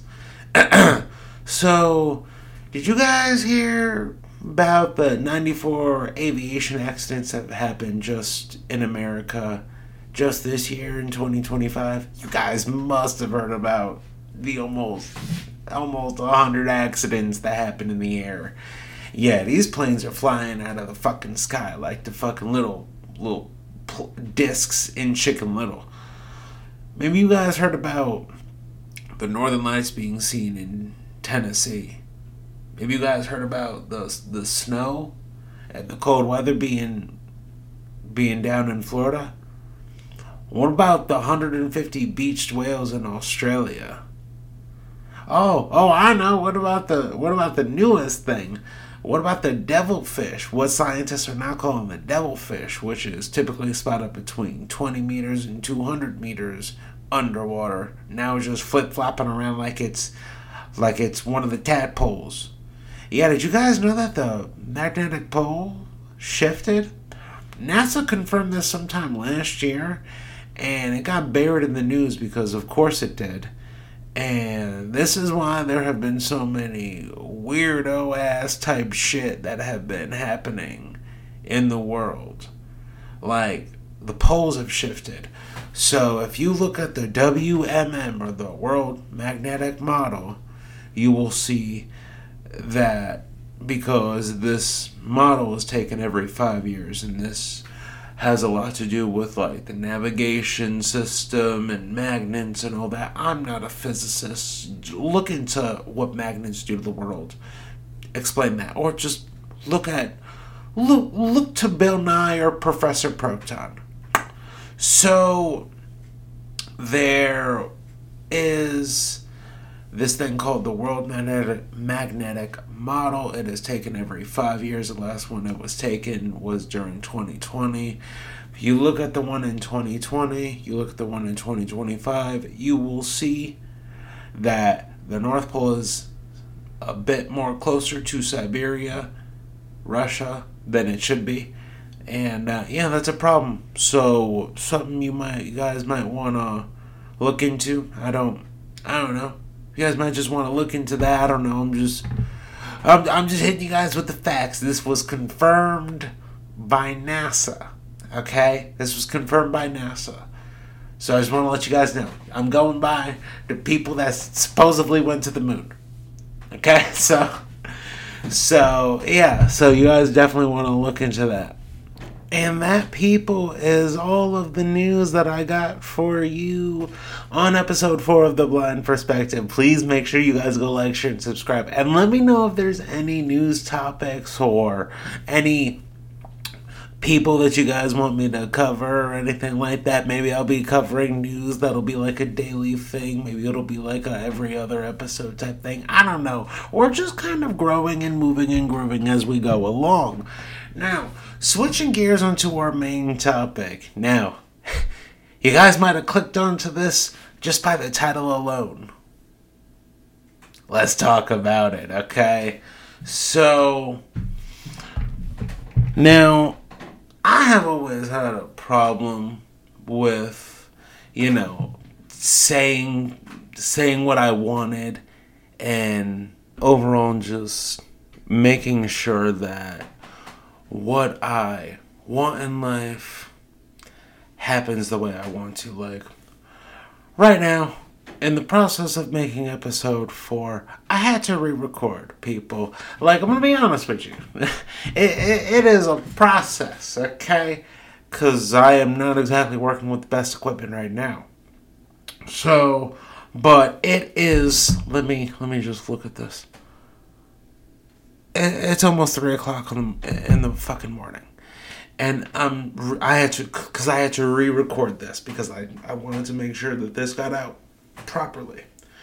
So, did you guys hear about the ninety-four aviation accidents that have happened just in America just this year in twenty twenty-five? You guys must have heard about the almost almost one hundred accidents that happened in the air. Yeah, these planes are flying out of the fucking sky like the fucking little little pl- discs in Chicken Little. Maybe you guys heard about the Northern Lights being seen in Tennessee. Maybe you guys heard about the the snow and the cold weather being being down in Florida. What about the one hundred fifty beached whales in Australia? Oh, oh, I know. What about the what about the newest thing? What about the devilfish? What scientists are now calling the devilfish, which is typically spotted between twenty meters and two hundred meters underwater. Now just flip-flopping around like it's like it's one of the tadpoles. Yeah, did you guys know that the magnetic pole shifted? NASA confirmed this sometime last year, and it got buried in the news because of course it did. And this is why there have been so many weirdo ass type shit that have been happening in the world. Like, the poles have shifted. So if you look at the W M M, or the World Magnetic Model, you will see that because this model is taken every five years, and this has a lot to do with like the navigation system and magnets and all that. I'm not a physicist. Look into what magnets do to the world. Explain that. Or just look at look, look to Bill Nye or Professor Proton. So there is this thing called the World Magnetic, Magnetic Model. It is taken every five years. The last one that was taken was during twenty twenty. If you look at the one in twenty twenty, you look at the one in twenty twenty-five, you will see that the North Pole is a bit more closer to Siberia, Russia, than it should be. And uh, yeah, that's a problem. So something you might, you guys might want to look into. I don't, I don't know. You guys might just want to look into that. I don't know. I'm just, I'm, I'm just hitting you guys with the facts. This was confirmed by NASA. Okay, this was confirmed by NASA. So I just want to let you guys know. I'm going by the people that supposedly went to the moon. Okay, so, so yeah, so you guys definitely want to look into that. And that, people, is all of the news that I got for you on episode four of The Blind Perspective. Please make sure you guys go like, share, and subscribe. And let me know if there's any news topics or any people that you guys want me to cover or anything like that. Maybe I'll be covering news that'll be like a daily thing. Maybe it'll be like a every other episode type thing. I don't know. We're just kind of growing and moving and grooving as we go along. Now, switching gears onto our main topic. Now, you guys might have clicked onto this just by the title alone. Let's talk about it, okay? So, now, I have always had a problem with, you know, saying saying what I wanted and overall just making sure that what I want in life happens the way I want to. Like, right now, in the process of making episode four, I had to re-record, people. Like, I'm gonna be honest with you. it, it, it is a process, okay? Because I am not exactly working with the best equipment right now. So, but it is, let me, let me just look at this. It's almost three o'clock in the, in the fucking morning. And um, I had to, because I had to re-record this because I, I wanted to make sure that this got out properly.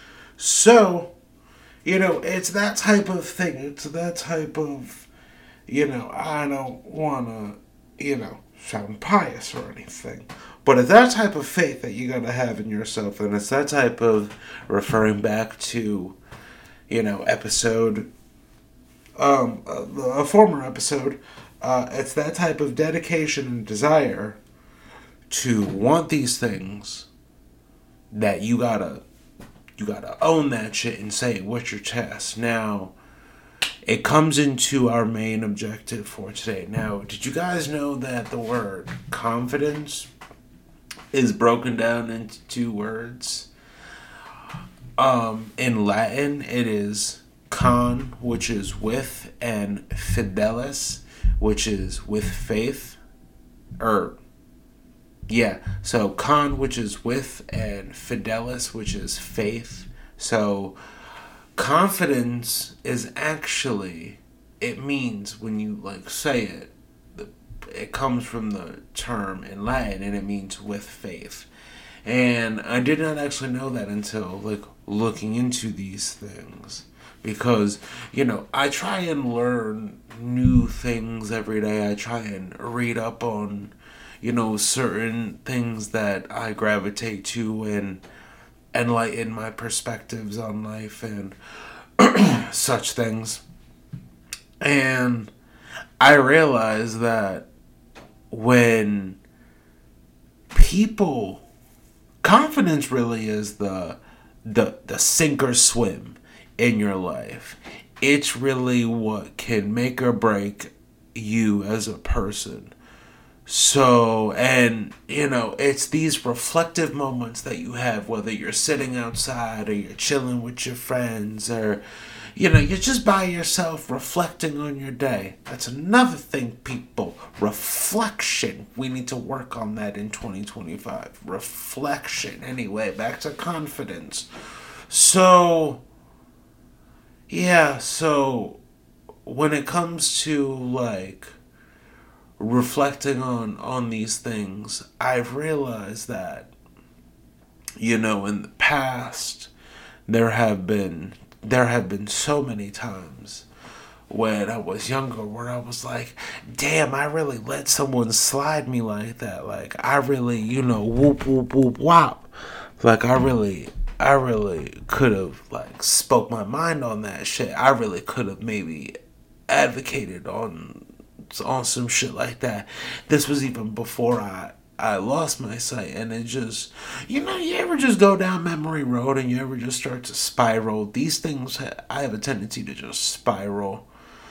So, you know, it's that type of thing. It's that type of, you know, I don't want to, you know, sound pious or anything. But it's that type of faith that you got to have in yourself. And it's that type of referring back to, you know, episode Um, a, a former episode, uh, it's that type of dedication and desire to want these things that you gotta, you gotta own that shit and say it with your chest. Now, it comes into our main objective for today. Now, did you guys know that the word confidence is broken down into two words? Um, in Latin, it is con, which is with, and fidelis, which is with faith. Or, yeah, so con, which is with, and fidelis, which is faith. So, confidence is actually, it means, when you, like, say it, it comes from the term in Latin, and it means with faith. And I did not actually know that until, like, looking into these things. Because, you know, I try and learn new things every day. I try and read up on, you know, certain things that I gravitate to and enlighten my perspectives on life and such things. And I realize that when people, confidence really is the the the sink or swim in your life. It's really what can make or break you as a person. So, and, you know, it's these reflective moments that you have, whether you're sitting outside or you're chilling with your friends or, you know, you're just by yourself reflecting on your day. That's another thing, people. Reflection. We need to work on that in twenty twenty-five. Reflection. Anyway, back to confidence. So, yeah, so when it comes to, like, reflecting on on these things, I've realized that, you know, in the past, there have been there have been so many times when I was younger where I was like, damn, I really let someone slide me like that. Like, I really, you know, whoop, whoop, whoop, whop. Like, I really, I really could have, like, spoke my mind on that shit. I really could have maybe advocated on, on some shit like that. This was even before I, I lost my sight, and it just, you know, you ever just go down memory road and you ever just start to spiral? These things, I have a tendency to just spiral.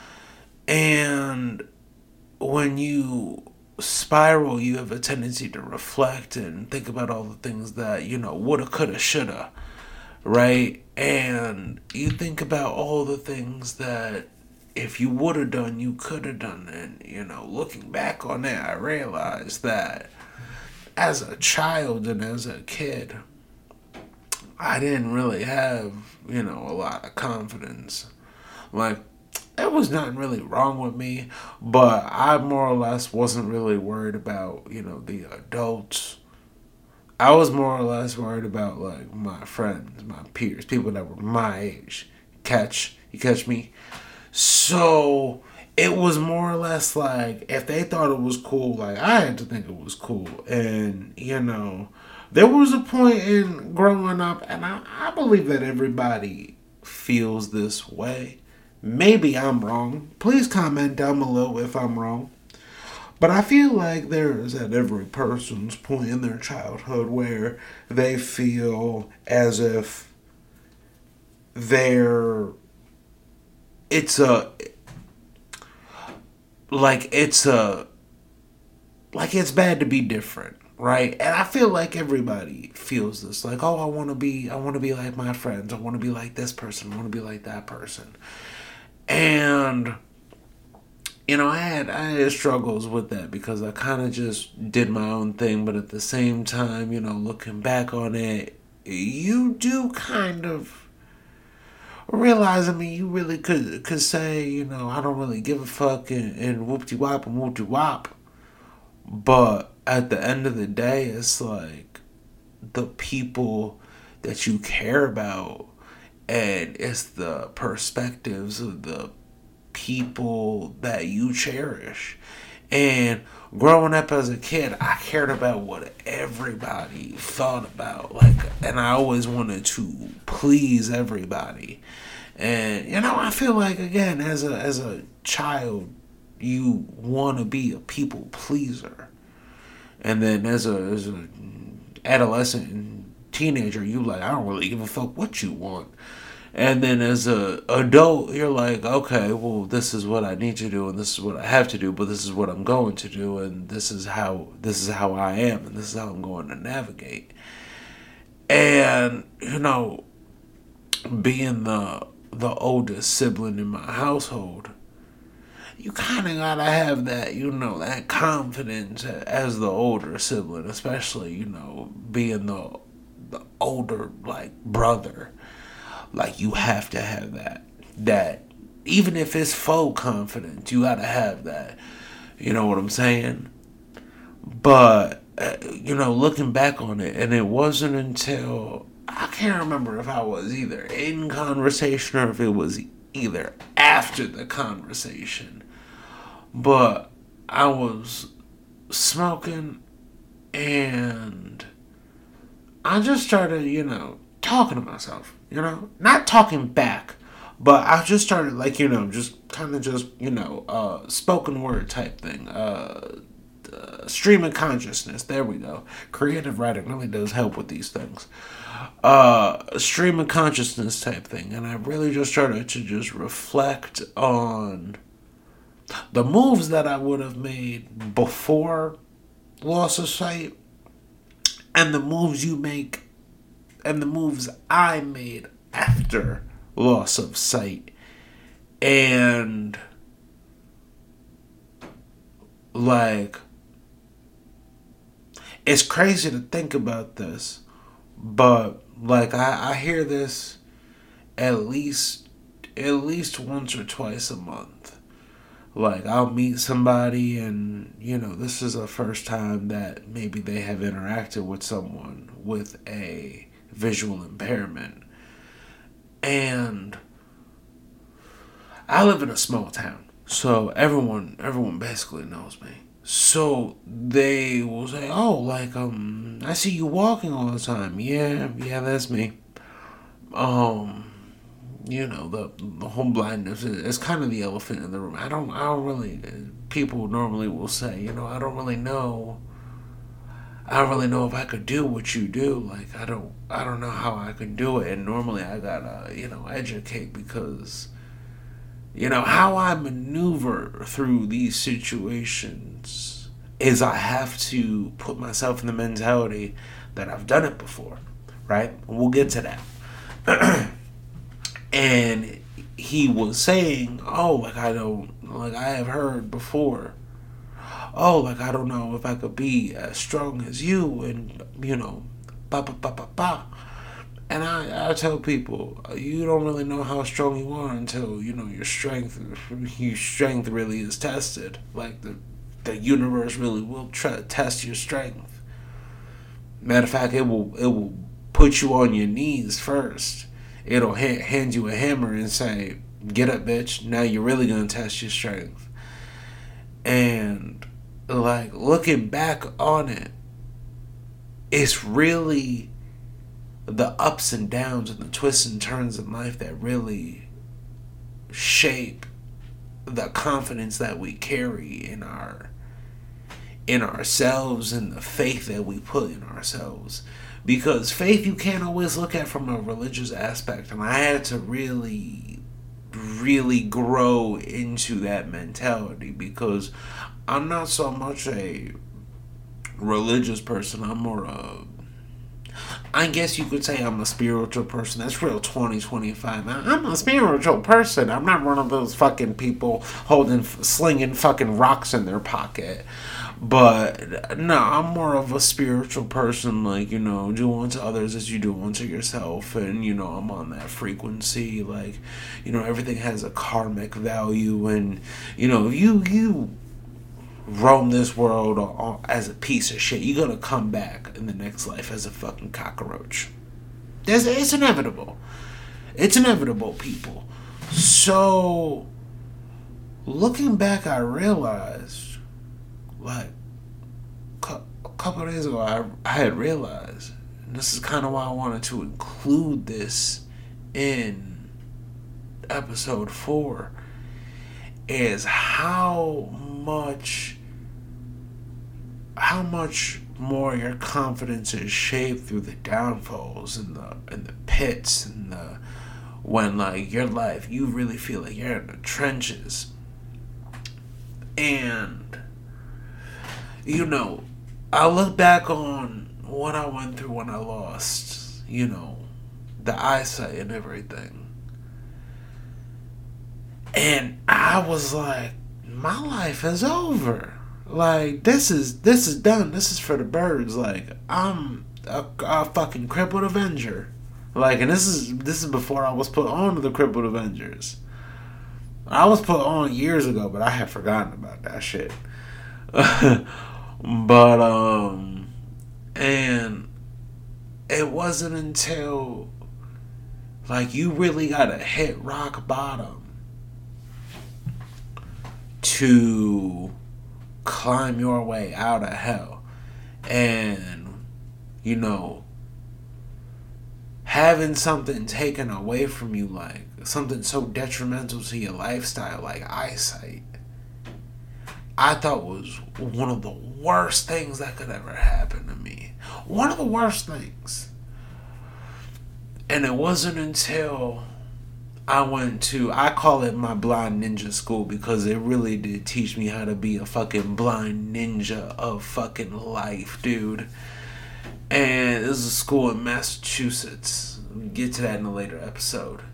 And when you spiral, you have a tendency to reflect and think about all the things that, you know, woulda, coulda, shoulda, right? And you think about all the things that if you would have done, you could have done. And, you know, looking back on it, I realized that as a child and as a kid, I didn't really have, you know, a lot of confidence. Like, there was nothing really wrong with me, but I more or less wasn't really worried about, you know, the adults. I was more or less worried about, like, my friends, my peers, people that were my age. Catch? You catch me? So, it was more or less like, if they thought it was cool, like, I had to think it was cool. And, you know, there was a point in growing up, and I, I believe that everybody feels this way. Maybe I'm wrong. Please comment down below if I'm wrong. But I feel like there is at every person's point in their childhood where they feel as if they're, it's a, like it's a, like it's bad to be different, right? And I feel like everybody feels this, like, oh, I want to be, I want to be like my friends. I want to be like this person. I want to be like that person. And, you know, I had I had struggles with that because I kind of just did my own thing. But at the same time, you know, looking back on it, you do kind of realize, I mean, you really could could say, you know, I don't really give a fuck and, and whoop-de-wop and whoop-de-wop. But at the end of the day, it's like the people that you care about, and it's the perspectives of the people that you cherish. And growing up as a kid, I cared about what everybody thought about. Like, and I always wanted to please everybody. And, you know, I feel like, again, as a as a child, you want to be a people pleaser. And then as a as a adolescent and teenager, you like, I don't really give a fuck what you want. And then as a adult, you're like, okay, well, this is what I need to do, and this is what I have to do, but this is what I'm going to do, and this is how this is how I am, and this is how I'm going to navigate. And, you know, being the the oldest sibling in my household, you kind of gotta have that, you know, that confidence as the older sibling, especially, you know, being the the older, like, brother. Like, you have to have that. That, even if it's faux confidence, you gotta have that. You know what I'm saying? But, uh, you know, looking back on it, and it wasn't until, I can't remember if I was either in conversation or if it was either after the conversation. But I was smoking, and I just started, you know, talking to myself, you know, not talking back, but I just started, like, you know, just kind of just, you know, uh, spoken word type thing, uh, uh, stream of consciousness, there we go. Creative writing really does help with these things. Uh, stream of consciousness type thing, and I really just started to just reflect on the moves that I would have made before loss of sight, and the moves you make and the moves I made after loss of sight. And, like, it's crazy to think about this, but, like, I, I hear this at least at least once or twice a month, Like, I'll meet somebody and, you know, this is the first time that maybe they have interacted with someone with a visual impairment. And I live in a small town, so everyone everyone basically knows me. So they will say, "Oh, like um, I see you walking all the time." Yeah, yeah, that's me. Um, you know, the the whole blindness is, is kind of the elephant in the room. I don't, I don't really. People normally will say, you know, I don't really know. I don't really know if I could do what you do. Like, I don't, I don't know how I could do it. And normally, I gotta, you know, educate because, you know, how I maneuver through these situations is I have to put myself in the mentality that I've done it before, right? We'll get to that. And he was saying, oh, like I don't, like I have heard before, oh, like I don't know if I could be as strong as you, and, you know, ba ba ba ba ba. And I, I tell people, you don't really know how strong you are until, you know, your strength, your strength really is tested. Like, the, the universe really will try to test your strength. Matter of fact, it will, it will put you on your knees first. It'll ha- hand you a hammer and say, get up, bitch. Now you're really going to test your strength. And, like, looking back on it, it's really the ups and downs and the twists and turns in life that really shape the confidence that we carry in our in ourselves and the faith that we put in ourselves. Because faith you can't always look at from a religious aspect, and I had to really really grow into that mentality, because I'm not so much a religious person. I'm more a, I guess you could say I'm a spiritual person. That's real twenty twenty-five. I'm a spiritual person. I'm not one of those fucking people holding, slinging fucking rocks in their pocket. But no, I'm more of a spiritual person. Like, you know, do unto others as you do unto yourself. And, you know, I'm on that frequency. Like, you know, everything has a karmic value. And, you know, you, you roam this world as a piece of shit, you're gonna come back in the next life as a fucking cockroach. It's, it's inevitable. It's inevitable, people. So, looking back, I realized, like, a couple of days ago, I, I had realized, and this is kind of why I wanted to include this in episode four, is how much how much more your confidence is shaped through the downfalls and the and the pits and the when, like, your life, you really feel like you're in the trenches. And, you know, I look back on what I went through when I lost, you know, the eyesight and everything, and I was like, my life is over. Like, this is this is done. This is for the birds. Like, I'm a, a fucking crippled Avenger. Like, and this is this is before I was put on to the crippled Avengers. I was put on years ago, but I had forgotten about that shit. But um, and it wasn't until, like, you really gotta hit rock bottom to climb your way out of hell. And, you know, having something taken away from you, like something so detrimental to your lifestyle, like eyesight, I thought was one of the worst things that could ever happen to me. One of the worst things. And it wasn't until I went to, I call it my blind ninja school, because it really did teach me how to be a fucking blind ninja of fucking life, dude. And this is a school in Massachusetts. We'll get to that in a later episode.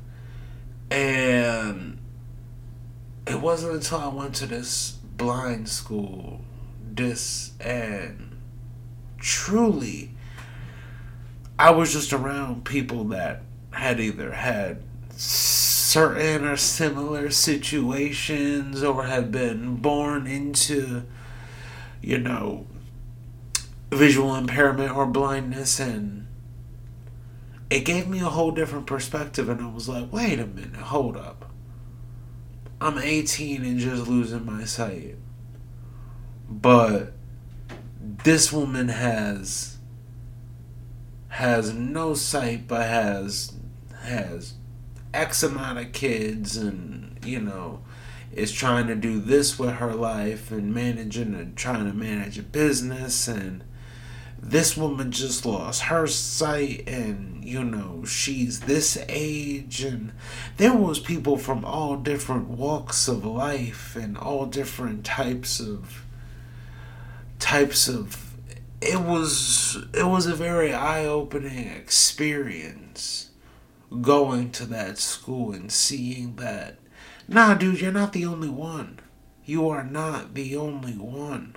And it wasn't until I went to this blind school, this, and truly, I was just around people that had either had certain or similar situations or have been born into, you know, visual impairment or blindness, and it gave me a whole different perspective, and I was like, wait a minute, hold up. I'm eighteen and just losing my sight. But this woman has has no sight, but has has X amount of kids, and, you know, is trying to do this with her life and managing and trying to manage a business. And this woman just lost her sight, and, you know, she's this age, and there was people from all different walks of life and all different types of types of it was it was a very eye-opening experience going to that school and seeing that, nah, dude, you're not the only one. You are not the only one.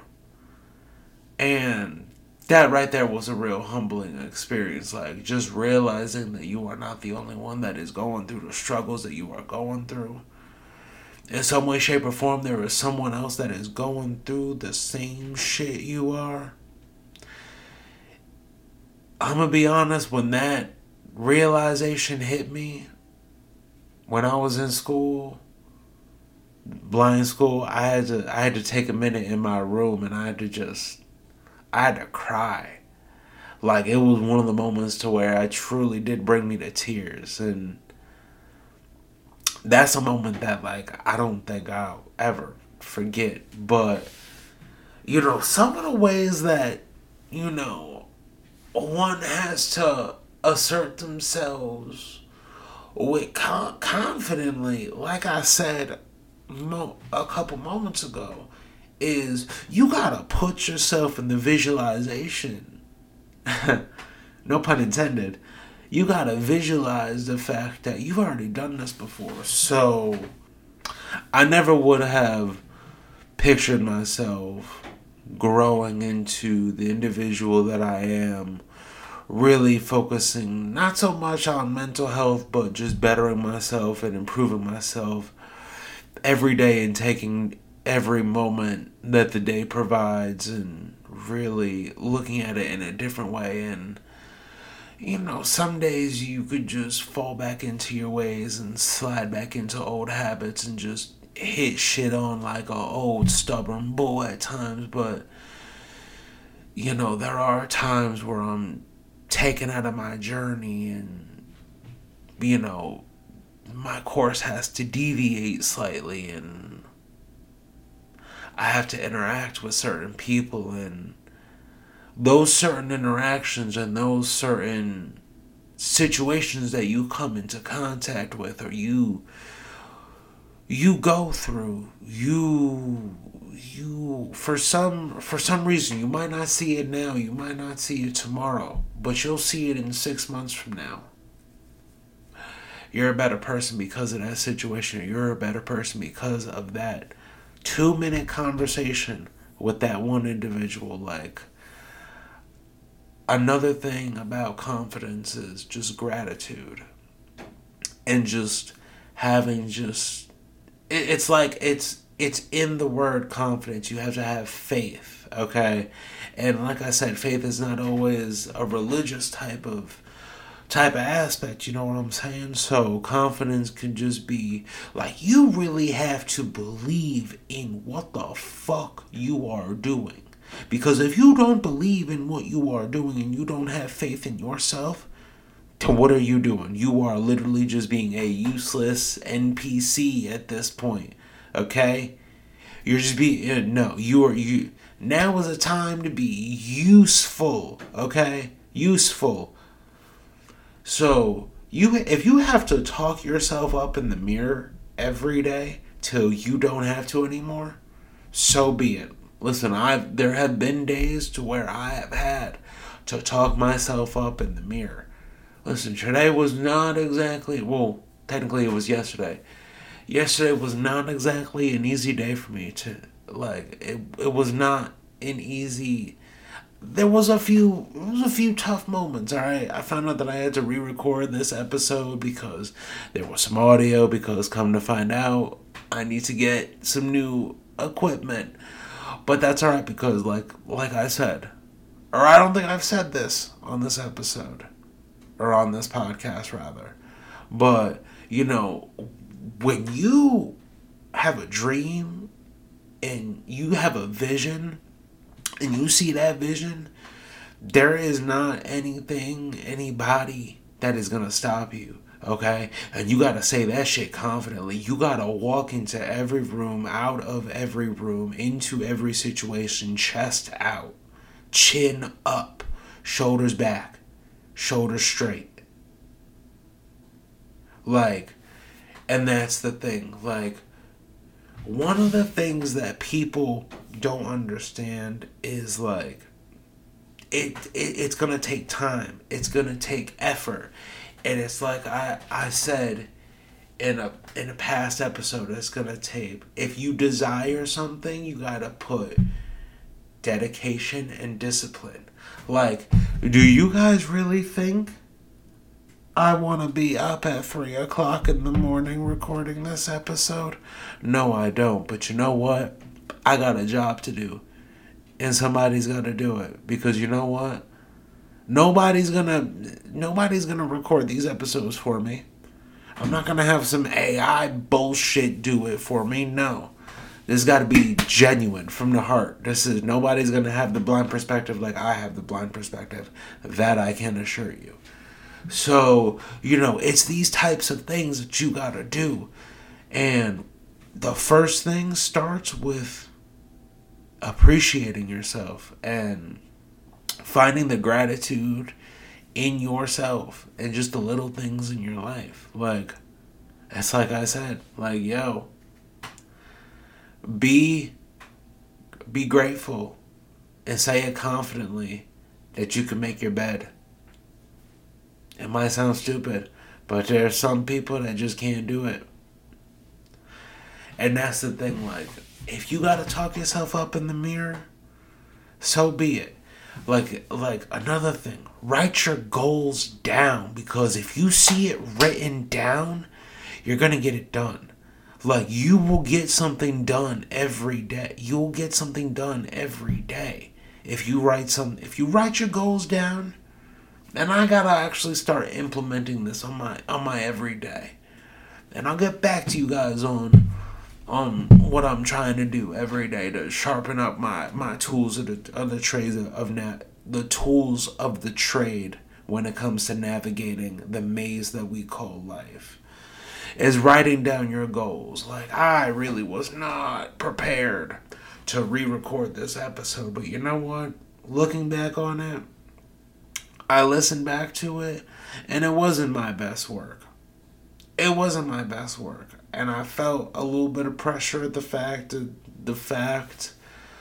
And that right there was a real humbling experience. Like, just realizing that you are not the only one that is going through the struggles that you are going through. In some way, shape, or form, there is someone else that is going through the same shit you are. I'm gonna be honest, when that realization hit me, when I was in school, blind school, I had to I had to take a minute in my room, and I had to just I had to cry. Like, it was one of the moments to where I truly did bring me to tears. And that's a moment that, like, I don't think I'll ever forget. But, you know, some of the ways that, you know, one has to assert themselves with con- confidently, like I said mo- a couple moments ago, is you gotta put yourself in the visualization. No pun intended. You gotta visualize the fact that you've already done this before. So I never would have pictured myself growing into the individual that I am, really focusing not so much on mental health, but just bettering myself and improving myself every day, and taking every moment that the day provides and really looking at it in a different way. And, you know, some days you could just fall back into your ways and slide back into old habits and just hit shit on like a old stubborn bull at times. But, you know, there are times where I'm taken out of my journey, and, you know, my course has to deviate slightly, and I have to interact with certain people, and those certain interactions and those certain situations that you come into contact with, or you you go through, you you for some for some reason, you might not see it now, you might not see it tomorrow, but you'll see it in six months from now. You're a better person because of that situation, or you're a better person because of that two minute conversation with that one individual. Like, another thing about confidence is just gratitude, and just having just it, it's like it's it's in the word confidence. You have to have faith, okay? And like I said, faith is not always a religious type of type of aspect, you know what I'm saying? So confidence can just be like, you really have to believe in what the fuck you are doing. Because if you don't believe in what you are doing and you don't have faith in yourself, then what are you doing? You are literally just being a useless N P C at this point, okay? You're just being, no, you are, you, now is a time to be useful, okay? Useful. So, you if you have to talk yourself up in the mirror every day till you don't have to anymore, so be it. Listen, I've there have been days to where I have had to talk myself up in the mirror. Listen, today was not exactly, well, technically it was yesterday. Yesterday was not exactly an easy day for me to, like, it, it was not an easy, there was a few there was a few tough moments. All right, I found out that I had to re-record this episode because there was some audio. Because come to find out, I need to get some new equipment. But that's all right because, like like I said, or I don't think I've said this on this episode, or on this podcast rather. But you know, when you have a dream and you have a vision and you see that vision, there is not anything, anybody that is going to stop you, okay? And you got to say that shit confidently. You got to walk into every room, out of every room, into every situation, chest out, chin up, shoulders back, shoulders straight. Like, and that's the thing, like, one of the things that people don't understand is, like, it, it it's gonna take time, it's gonna take effort, and it's like I, I said in a in a past episode, it's gonna take, if you desire something, you gotta put dedication and discipline. Like, do you guys really think I want to be up at three o'clock in the morning recording this episode? No, I don't. But you know what? I got a job to do. And somebody's got to do it. Because you know what? Nobody's going to nobody's gonna record these episodes for me. I'm not going to have some A I bullshit do it for me. No. This got to be genuine from the heart. This is, nobody's going to have the blind perspective like I have the blind perspective. That I can assure you. So, you know, it's these types of things that you gotta do. And the first thing starts with appreciating yourself and finding the gratitude in yourself and just the little things in your life. Like, it's like I said, like, yo, be, be grateful and say it confidently that you can make your bed. It might sound stupid, but there are some people that just can't do it. And that's the thing, like, if you gotta talk yourself up in the mirror, so be it. Like, like another thing, write your goals down, because if you see it written down, you're gonna get it done. Like, you will get something done every day. You will get something done every day. If you write some, if you write your goals down. And I gotta actually start implementing this on my on my everyday. And I'll get back to you guys on on what I'm trying to do every day to sharpen up my, my tools of the of the trades of, of na- the tools of the trade when it comes to navigating the maze that we call life. Is writing down your goals. Like, I really was not prepared to re-record this episode, but you know what? Looking back on it, I listened back to it, and it wasn't my best work. It wasn't my best work, and I felt a little bit of pressure at the fact, the fact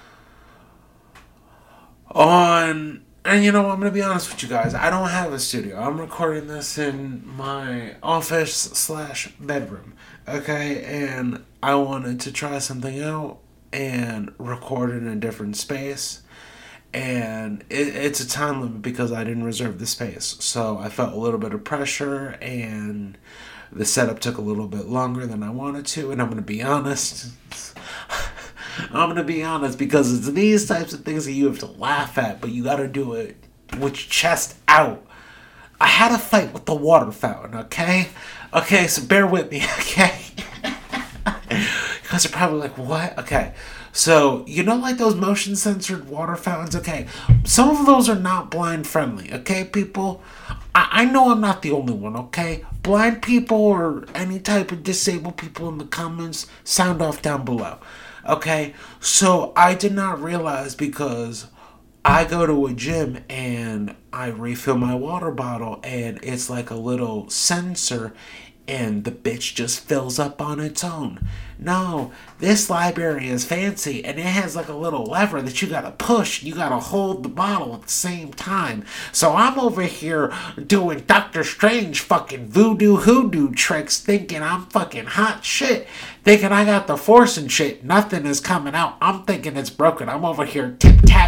on, and you know, I'm gonna be honest with you guys. I don't have a studio. I'm recording this in my office slash bedroom, okay, and I wanted to try something out and record in a different space. And it, it's a time limit because I didn't reserve the space. So I felt a little bit of pressure, and the setup took a little bit longer than I wanted to. And I'm going to be honest. I'm going to be honest because it's these types of things that you have to laugh at, but you got to do it with your chest out. I had a fight with the water fountain, okay? Okay, so bear with me, okay? You guys are probably like, what? Okay. So, you know, like those motion censored water fountains? Okay, some of those are not blind friendly, okay, people? I, I know I'm not the only one, okay? Blind people or any type of disabled people in the comments, sound off down below, okay? So, I did not realize because I go to a gym and I refill my water bottle and it's like a little sensor and the bitch just fills up on its own. No, this library is fancy and it has like a little lever that you gotta push. You gotta hold the bottle at the same time. So I'm over here doing Doctor Strange fucking voodoo hoodoo tricks thinking I'm fucking hot shit. Thinking I got the force and shit. Nothing is coming out. I'm thinking it's broken. I'm over here tip tap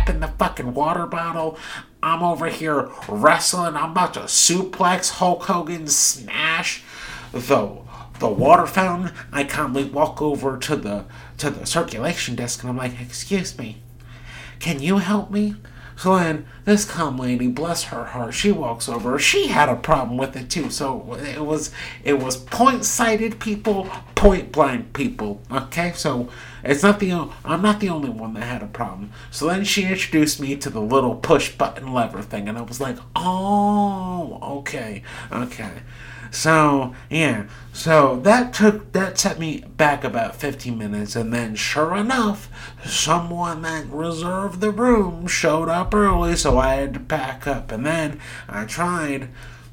tapping the fucking water bottle. I'm over here wrestling. I'm about to suplex Hulk Hogan, smash the the water fountain. I calmly walk over to the to the circulation desk and I'm like, excuse me, can you help me? So then this calm lady, bless her heart, she walks over. She had a problem with it too. So it was it was point sighted people, point blind people. Okay, so it's not the I'm not the only one that had a problem. So then she introduced me to the little push button lever thing, and I was like, oh, okay, okay. So yeah, so that took that set me back about fifteen minutes, and then sure enough, someone that reserved the room showed up early, so I had to pack up. And then I tried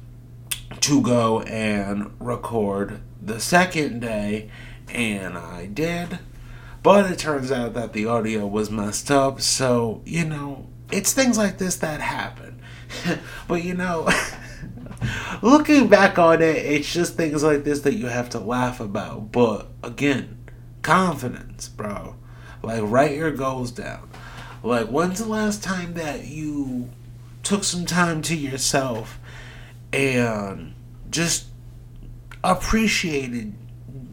to go and record the second day, and I did, but it turns out that the audio was messed up. So you know, it's things like this that happen. But you know. Looking back on it, it's just things like this that you have to laugh about. But again, confidence, bro. Like, write your goals down. Like, when's the last time that you took some time to yourself and just appreciated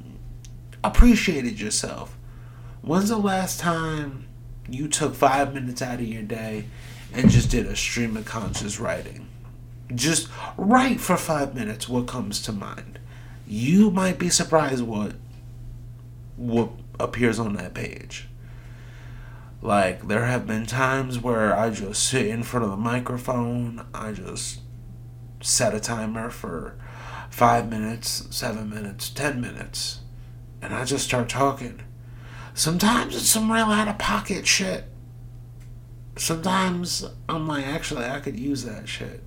appreciated yourself? When's the last time you took five minutes out of your day and just did a stream of conscious writing? Just write for five minutes what comes to mind. You might be surprised what what appears on that page. Like, there have been times where I just sit in front of the microphone. I just set a timer for five minutes, seven minutes, ten minutes. And I just start talking. Sometimes it's some real out-of-pocket shit. Sometimes I'm like, actually, I could use that shit.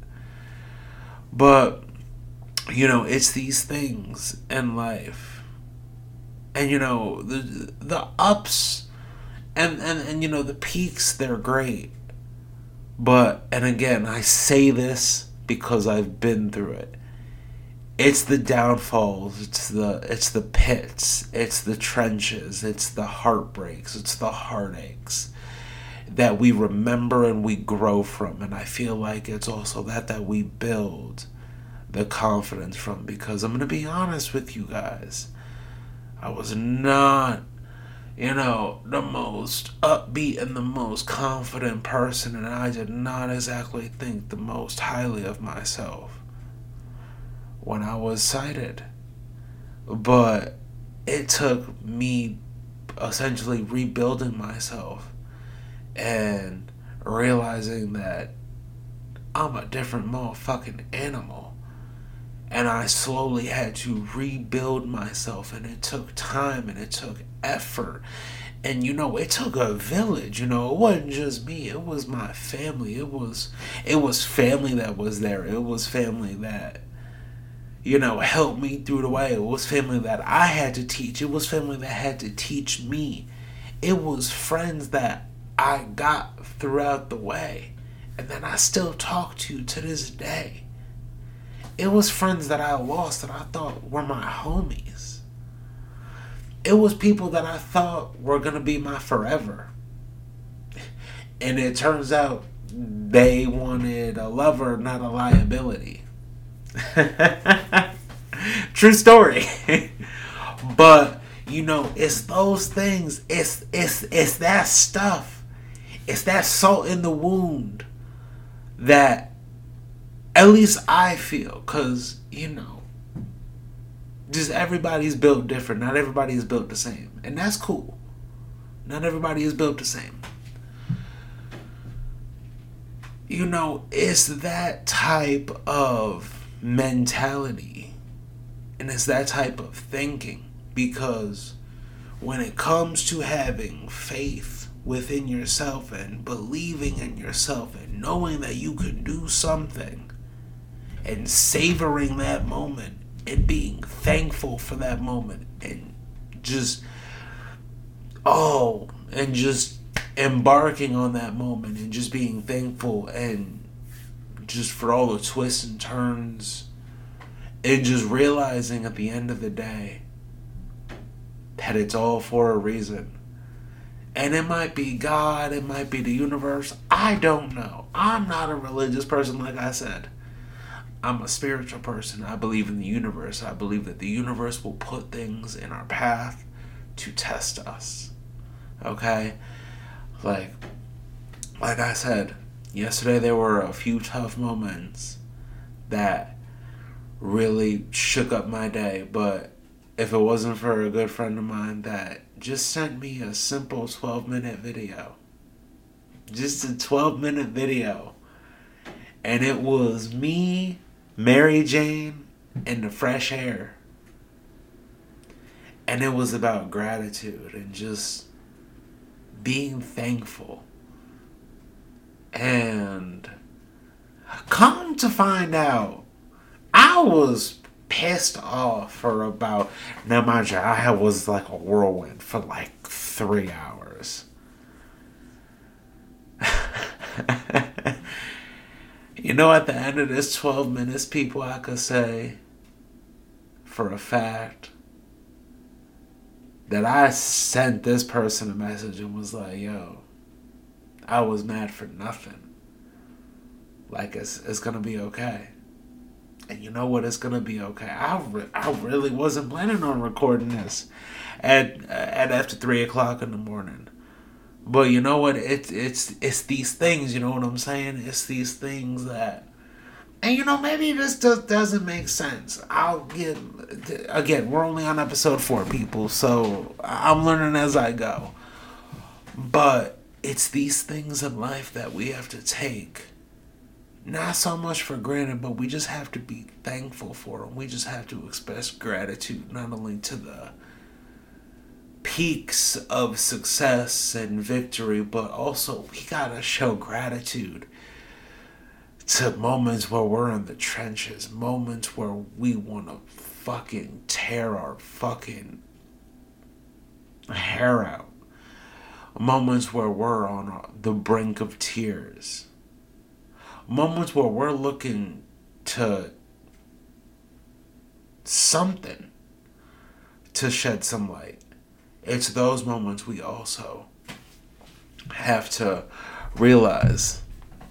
But, you know, it's these things in life. And, you know, the the ups and, and, and, you know, the peaks, they're great. But, and again, I say this because I've been through it. It's the downfalls, it's the it's the pits, it's the trenches, it's the heartbreaks, it's the heartaches that we remember and we grow from. And I feel like it's also that that we build the confidence from, because I'm going to be honest with you guys, I was not, you know, the most upbeat and the most confident person, and I did not exactly think the most highly of myself when I was sighted. But it took me essentially rebuilding myself and realizing that I'm a different motherfucking animal. And I slowly had to rebuild myself, and it took time and it took effort. And you know, it took a village. You know, it wasn't just me, it was my family. It was it was family that was there. It was family that, you know, helped me through the way. It was family that I had to teach. It was family that had to teach me. It was friends that I got throughout the way, and that I still talk to to this day. It was friends that I lost that I thought were my homies. It was people that I thought were going to be my forever. And it turns out they wanted a lover, not a liability. True story. But, you know, it's those things. It's, it's, it's that stuff. It's that salt in the wound that at least I feel, because, you know, just everybody's built different. Not everybody is built the same. And that's cool. Not everybody is built the same. You know, it's that type of mentality. And it's that type of thinking. Because when it comes to having faith within yourself and believing in yourself and knowing that you can do something and savoring that moment and being thankful for that moment and just, oh, and just embarking on that moment and just being thankful and just for all the twists and turns and just realizing at the end of the day that it's all for a reason. And it might be God, it might be the universe. I don't know. I'm not a religious person, like I said. I'm a spiritual person. I believe in the universe. I believe that the universe will put things in our path to test us. Okay? Like, like I said, yesterday there were a few tough moments that really shook up my day, but if it wasn't for a good friend of mine that just sent me a simple twelve minute video, just a twelve minute video, and it was me, Mary Jane, and the fresh air, and it was about gratitude and just being thankful. And come to find out, I was pissed off for about, now mind you, I was like a whirlwind for like three hours. You know, at the end of this twelve minutes, people, I could say for a fact that I sent this person a message and was like, yo, I was mad for nothing. Like, it's it's gonna be okay. And you know what? It's gonna be okay. I, re- I really wasn't planning on recording this at at after three o'clock in the morning. But you know what? It's it's it's these things. You know what I'm saying? It's these things that, and you know, maybe this just doesn't make sense. I'll get again. We're only on episode four, people, so I'm learning as I go. But it's these things in life that we have to take not so much for granted, but we just have to be thankful for them. We just have to express gratitude not only to the peaks of success and victory, but also we gotta show gratitude to moments where we're in the trenches, moments where we want to fucking tear our fucking hair out, moments where we're on the brink of tears, moments where we're looking to something to shed some light. It's those moments we also have to realize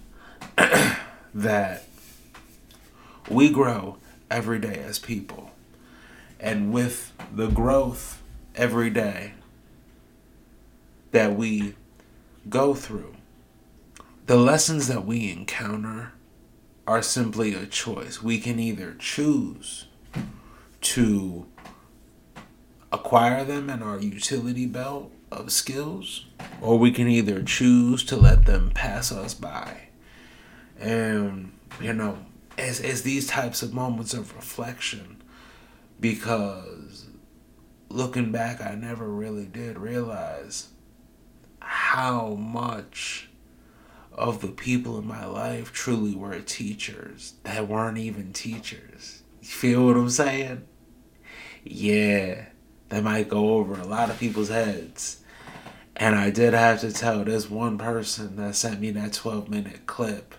that we grow every day as people. And with the growth every day that we go through, the lessons that we encounter are simply a choice. We can either choose to acquire them in our utility belt of skills, or we can either choose to let them pass us by. And, you know, it's, it's these types of moments of reflection, because looking back, I never really did realize how much of the people in my life truly were teachers that weren't even teachers. You feel what I'm saying? Yeah, that might go over a lot of people's heads. And I did have to tell this one person that sent me that twelve minute clip.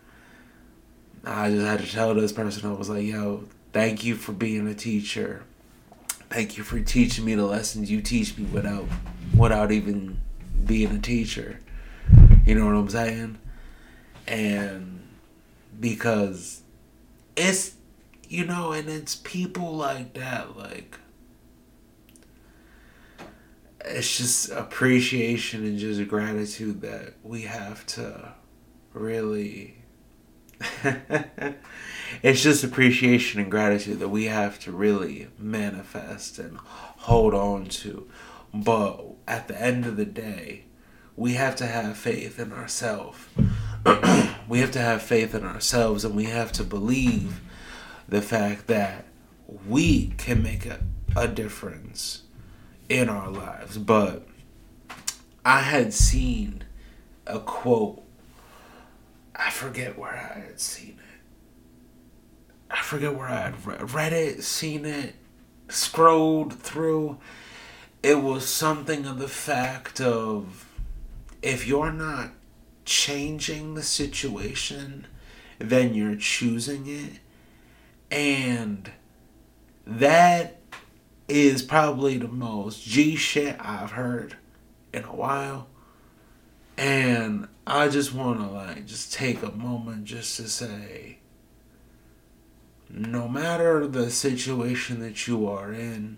I just had to tell this person, I was like, yo, thank you for being a teacher. Thank you for teaching me the lessons you teach me without without even being a teacher. You know what I'm saying? And because it's, you know, and it's people like that, like, it's just appreciation and just gratitude that we have to really it's just appreciation and gratitude that we have to really manifest and hold on to. But at the end of the day, we have to have faith in ourselves. We have to have faith in ourselves, and we have to believe the fact that we can make a, a difference in our lives. But I had seen a quote. I forget where I had seen it. I forget where I had read it, seen it, scrolled through. It was something of the fact of, if you're not changing the situation, then you're choosing it. And that is probably the most G shit I've heard in a while. And I just want to like just take a moment just to say, no matter the situation that you are in,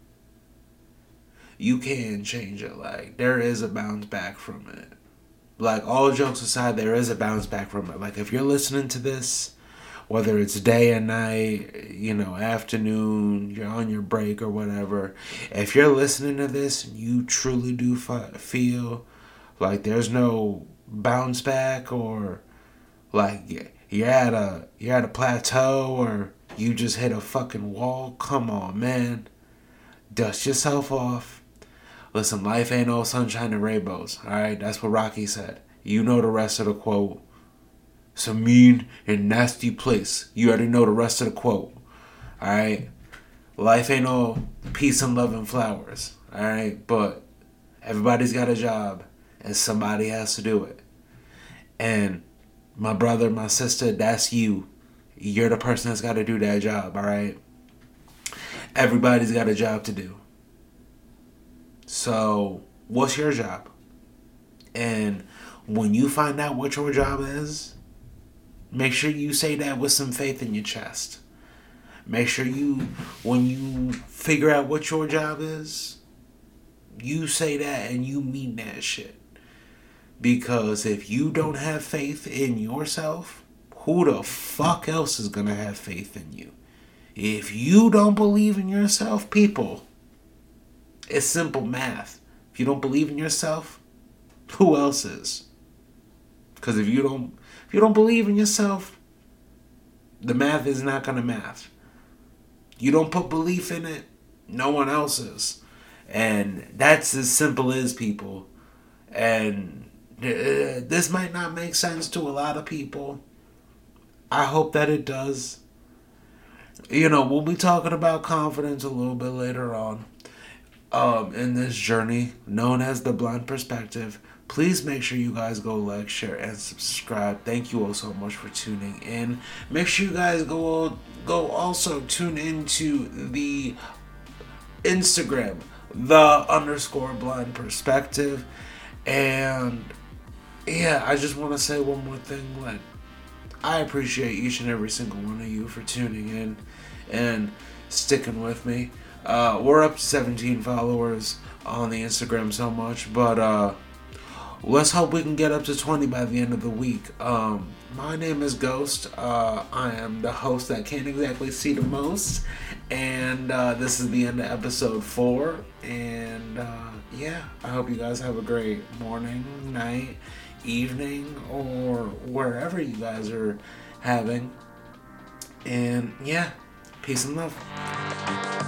you can change it. Like, there is a bounce back from it. Like, all jokes aside, there is a bounce back from it. Like, if you're listening to this, whether it's day and night, you know, afternoon, you're on your break or whatever, if you're listening to this and you truly do f- feel like there's no bounce back, or like you're at a you're at a plateau, or you just hit a fucking wall, come on, man. Dust yourself off. Listen, life ain't all sunshine and rainbows, alright? That's what Rocky said. You know the rest of the quote. It's a mean and nasty place. You already know the rest of the quote. Alright? Life ain't all peace and love and flowers. Alright? But everybody's got a job, and somebody has to do it. And my brother, my sister, that's you. You're the person that's got to do that job, alright? Everybody's got a job to do. So, what's your job? And when you find out what your job is, make sure you say that with some faith in your chest. Make sure you, when you figure out what your job is, you say that and you mean that shit. Because if you don't have faith in yourself, who the fuck else is gonna have faith in you? If you don't believe in yourself, people, it's simple math. If you don't believe in yourself, who else is? Because if you don't, if you don't believe in yourself, the math is not gonna math. You don't put belief in it, no one else is. And that's as simple as, people. And uh, this might not make sense to a lot of people. I hope that it does. You know, we'll be talking about confidence a little bit later on um, in this journey known as The Blind Perspective. Please make sure you guys go like, share, and subscribe. Thank you all so much for tuning in. Make sure you guys go go also tune into the Instagram, the underscore blind perspective. And yeah, I just want to say one more thing. Like, I appreciate each and every single one of you for tuning in and sticking with me. Uh, we're up to seventeen followers on the Instagram so much, but uh, let's hope we can get up to twenty by the end of the week. Um, my name is Ghost. Uh, I am the host that can't exactly see the most, and uh, this is the end of episode four. And uh, yeah, I hope you guys have a great morning, night, evening, or wherever you guys are having. And yeah, peace and love.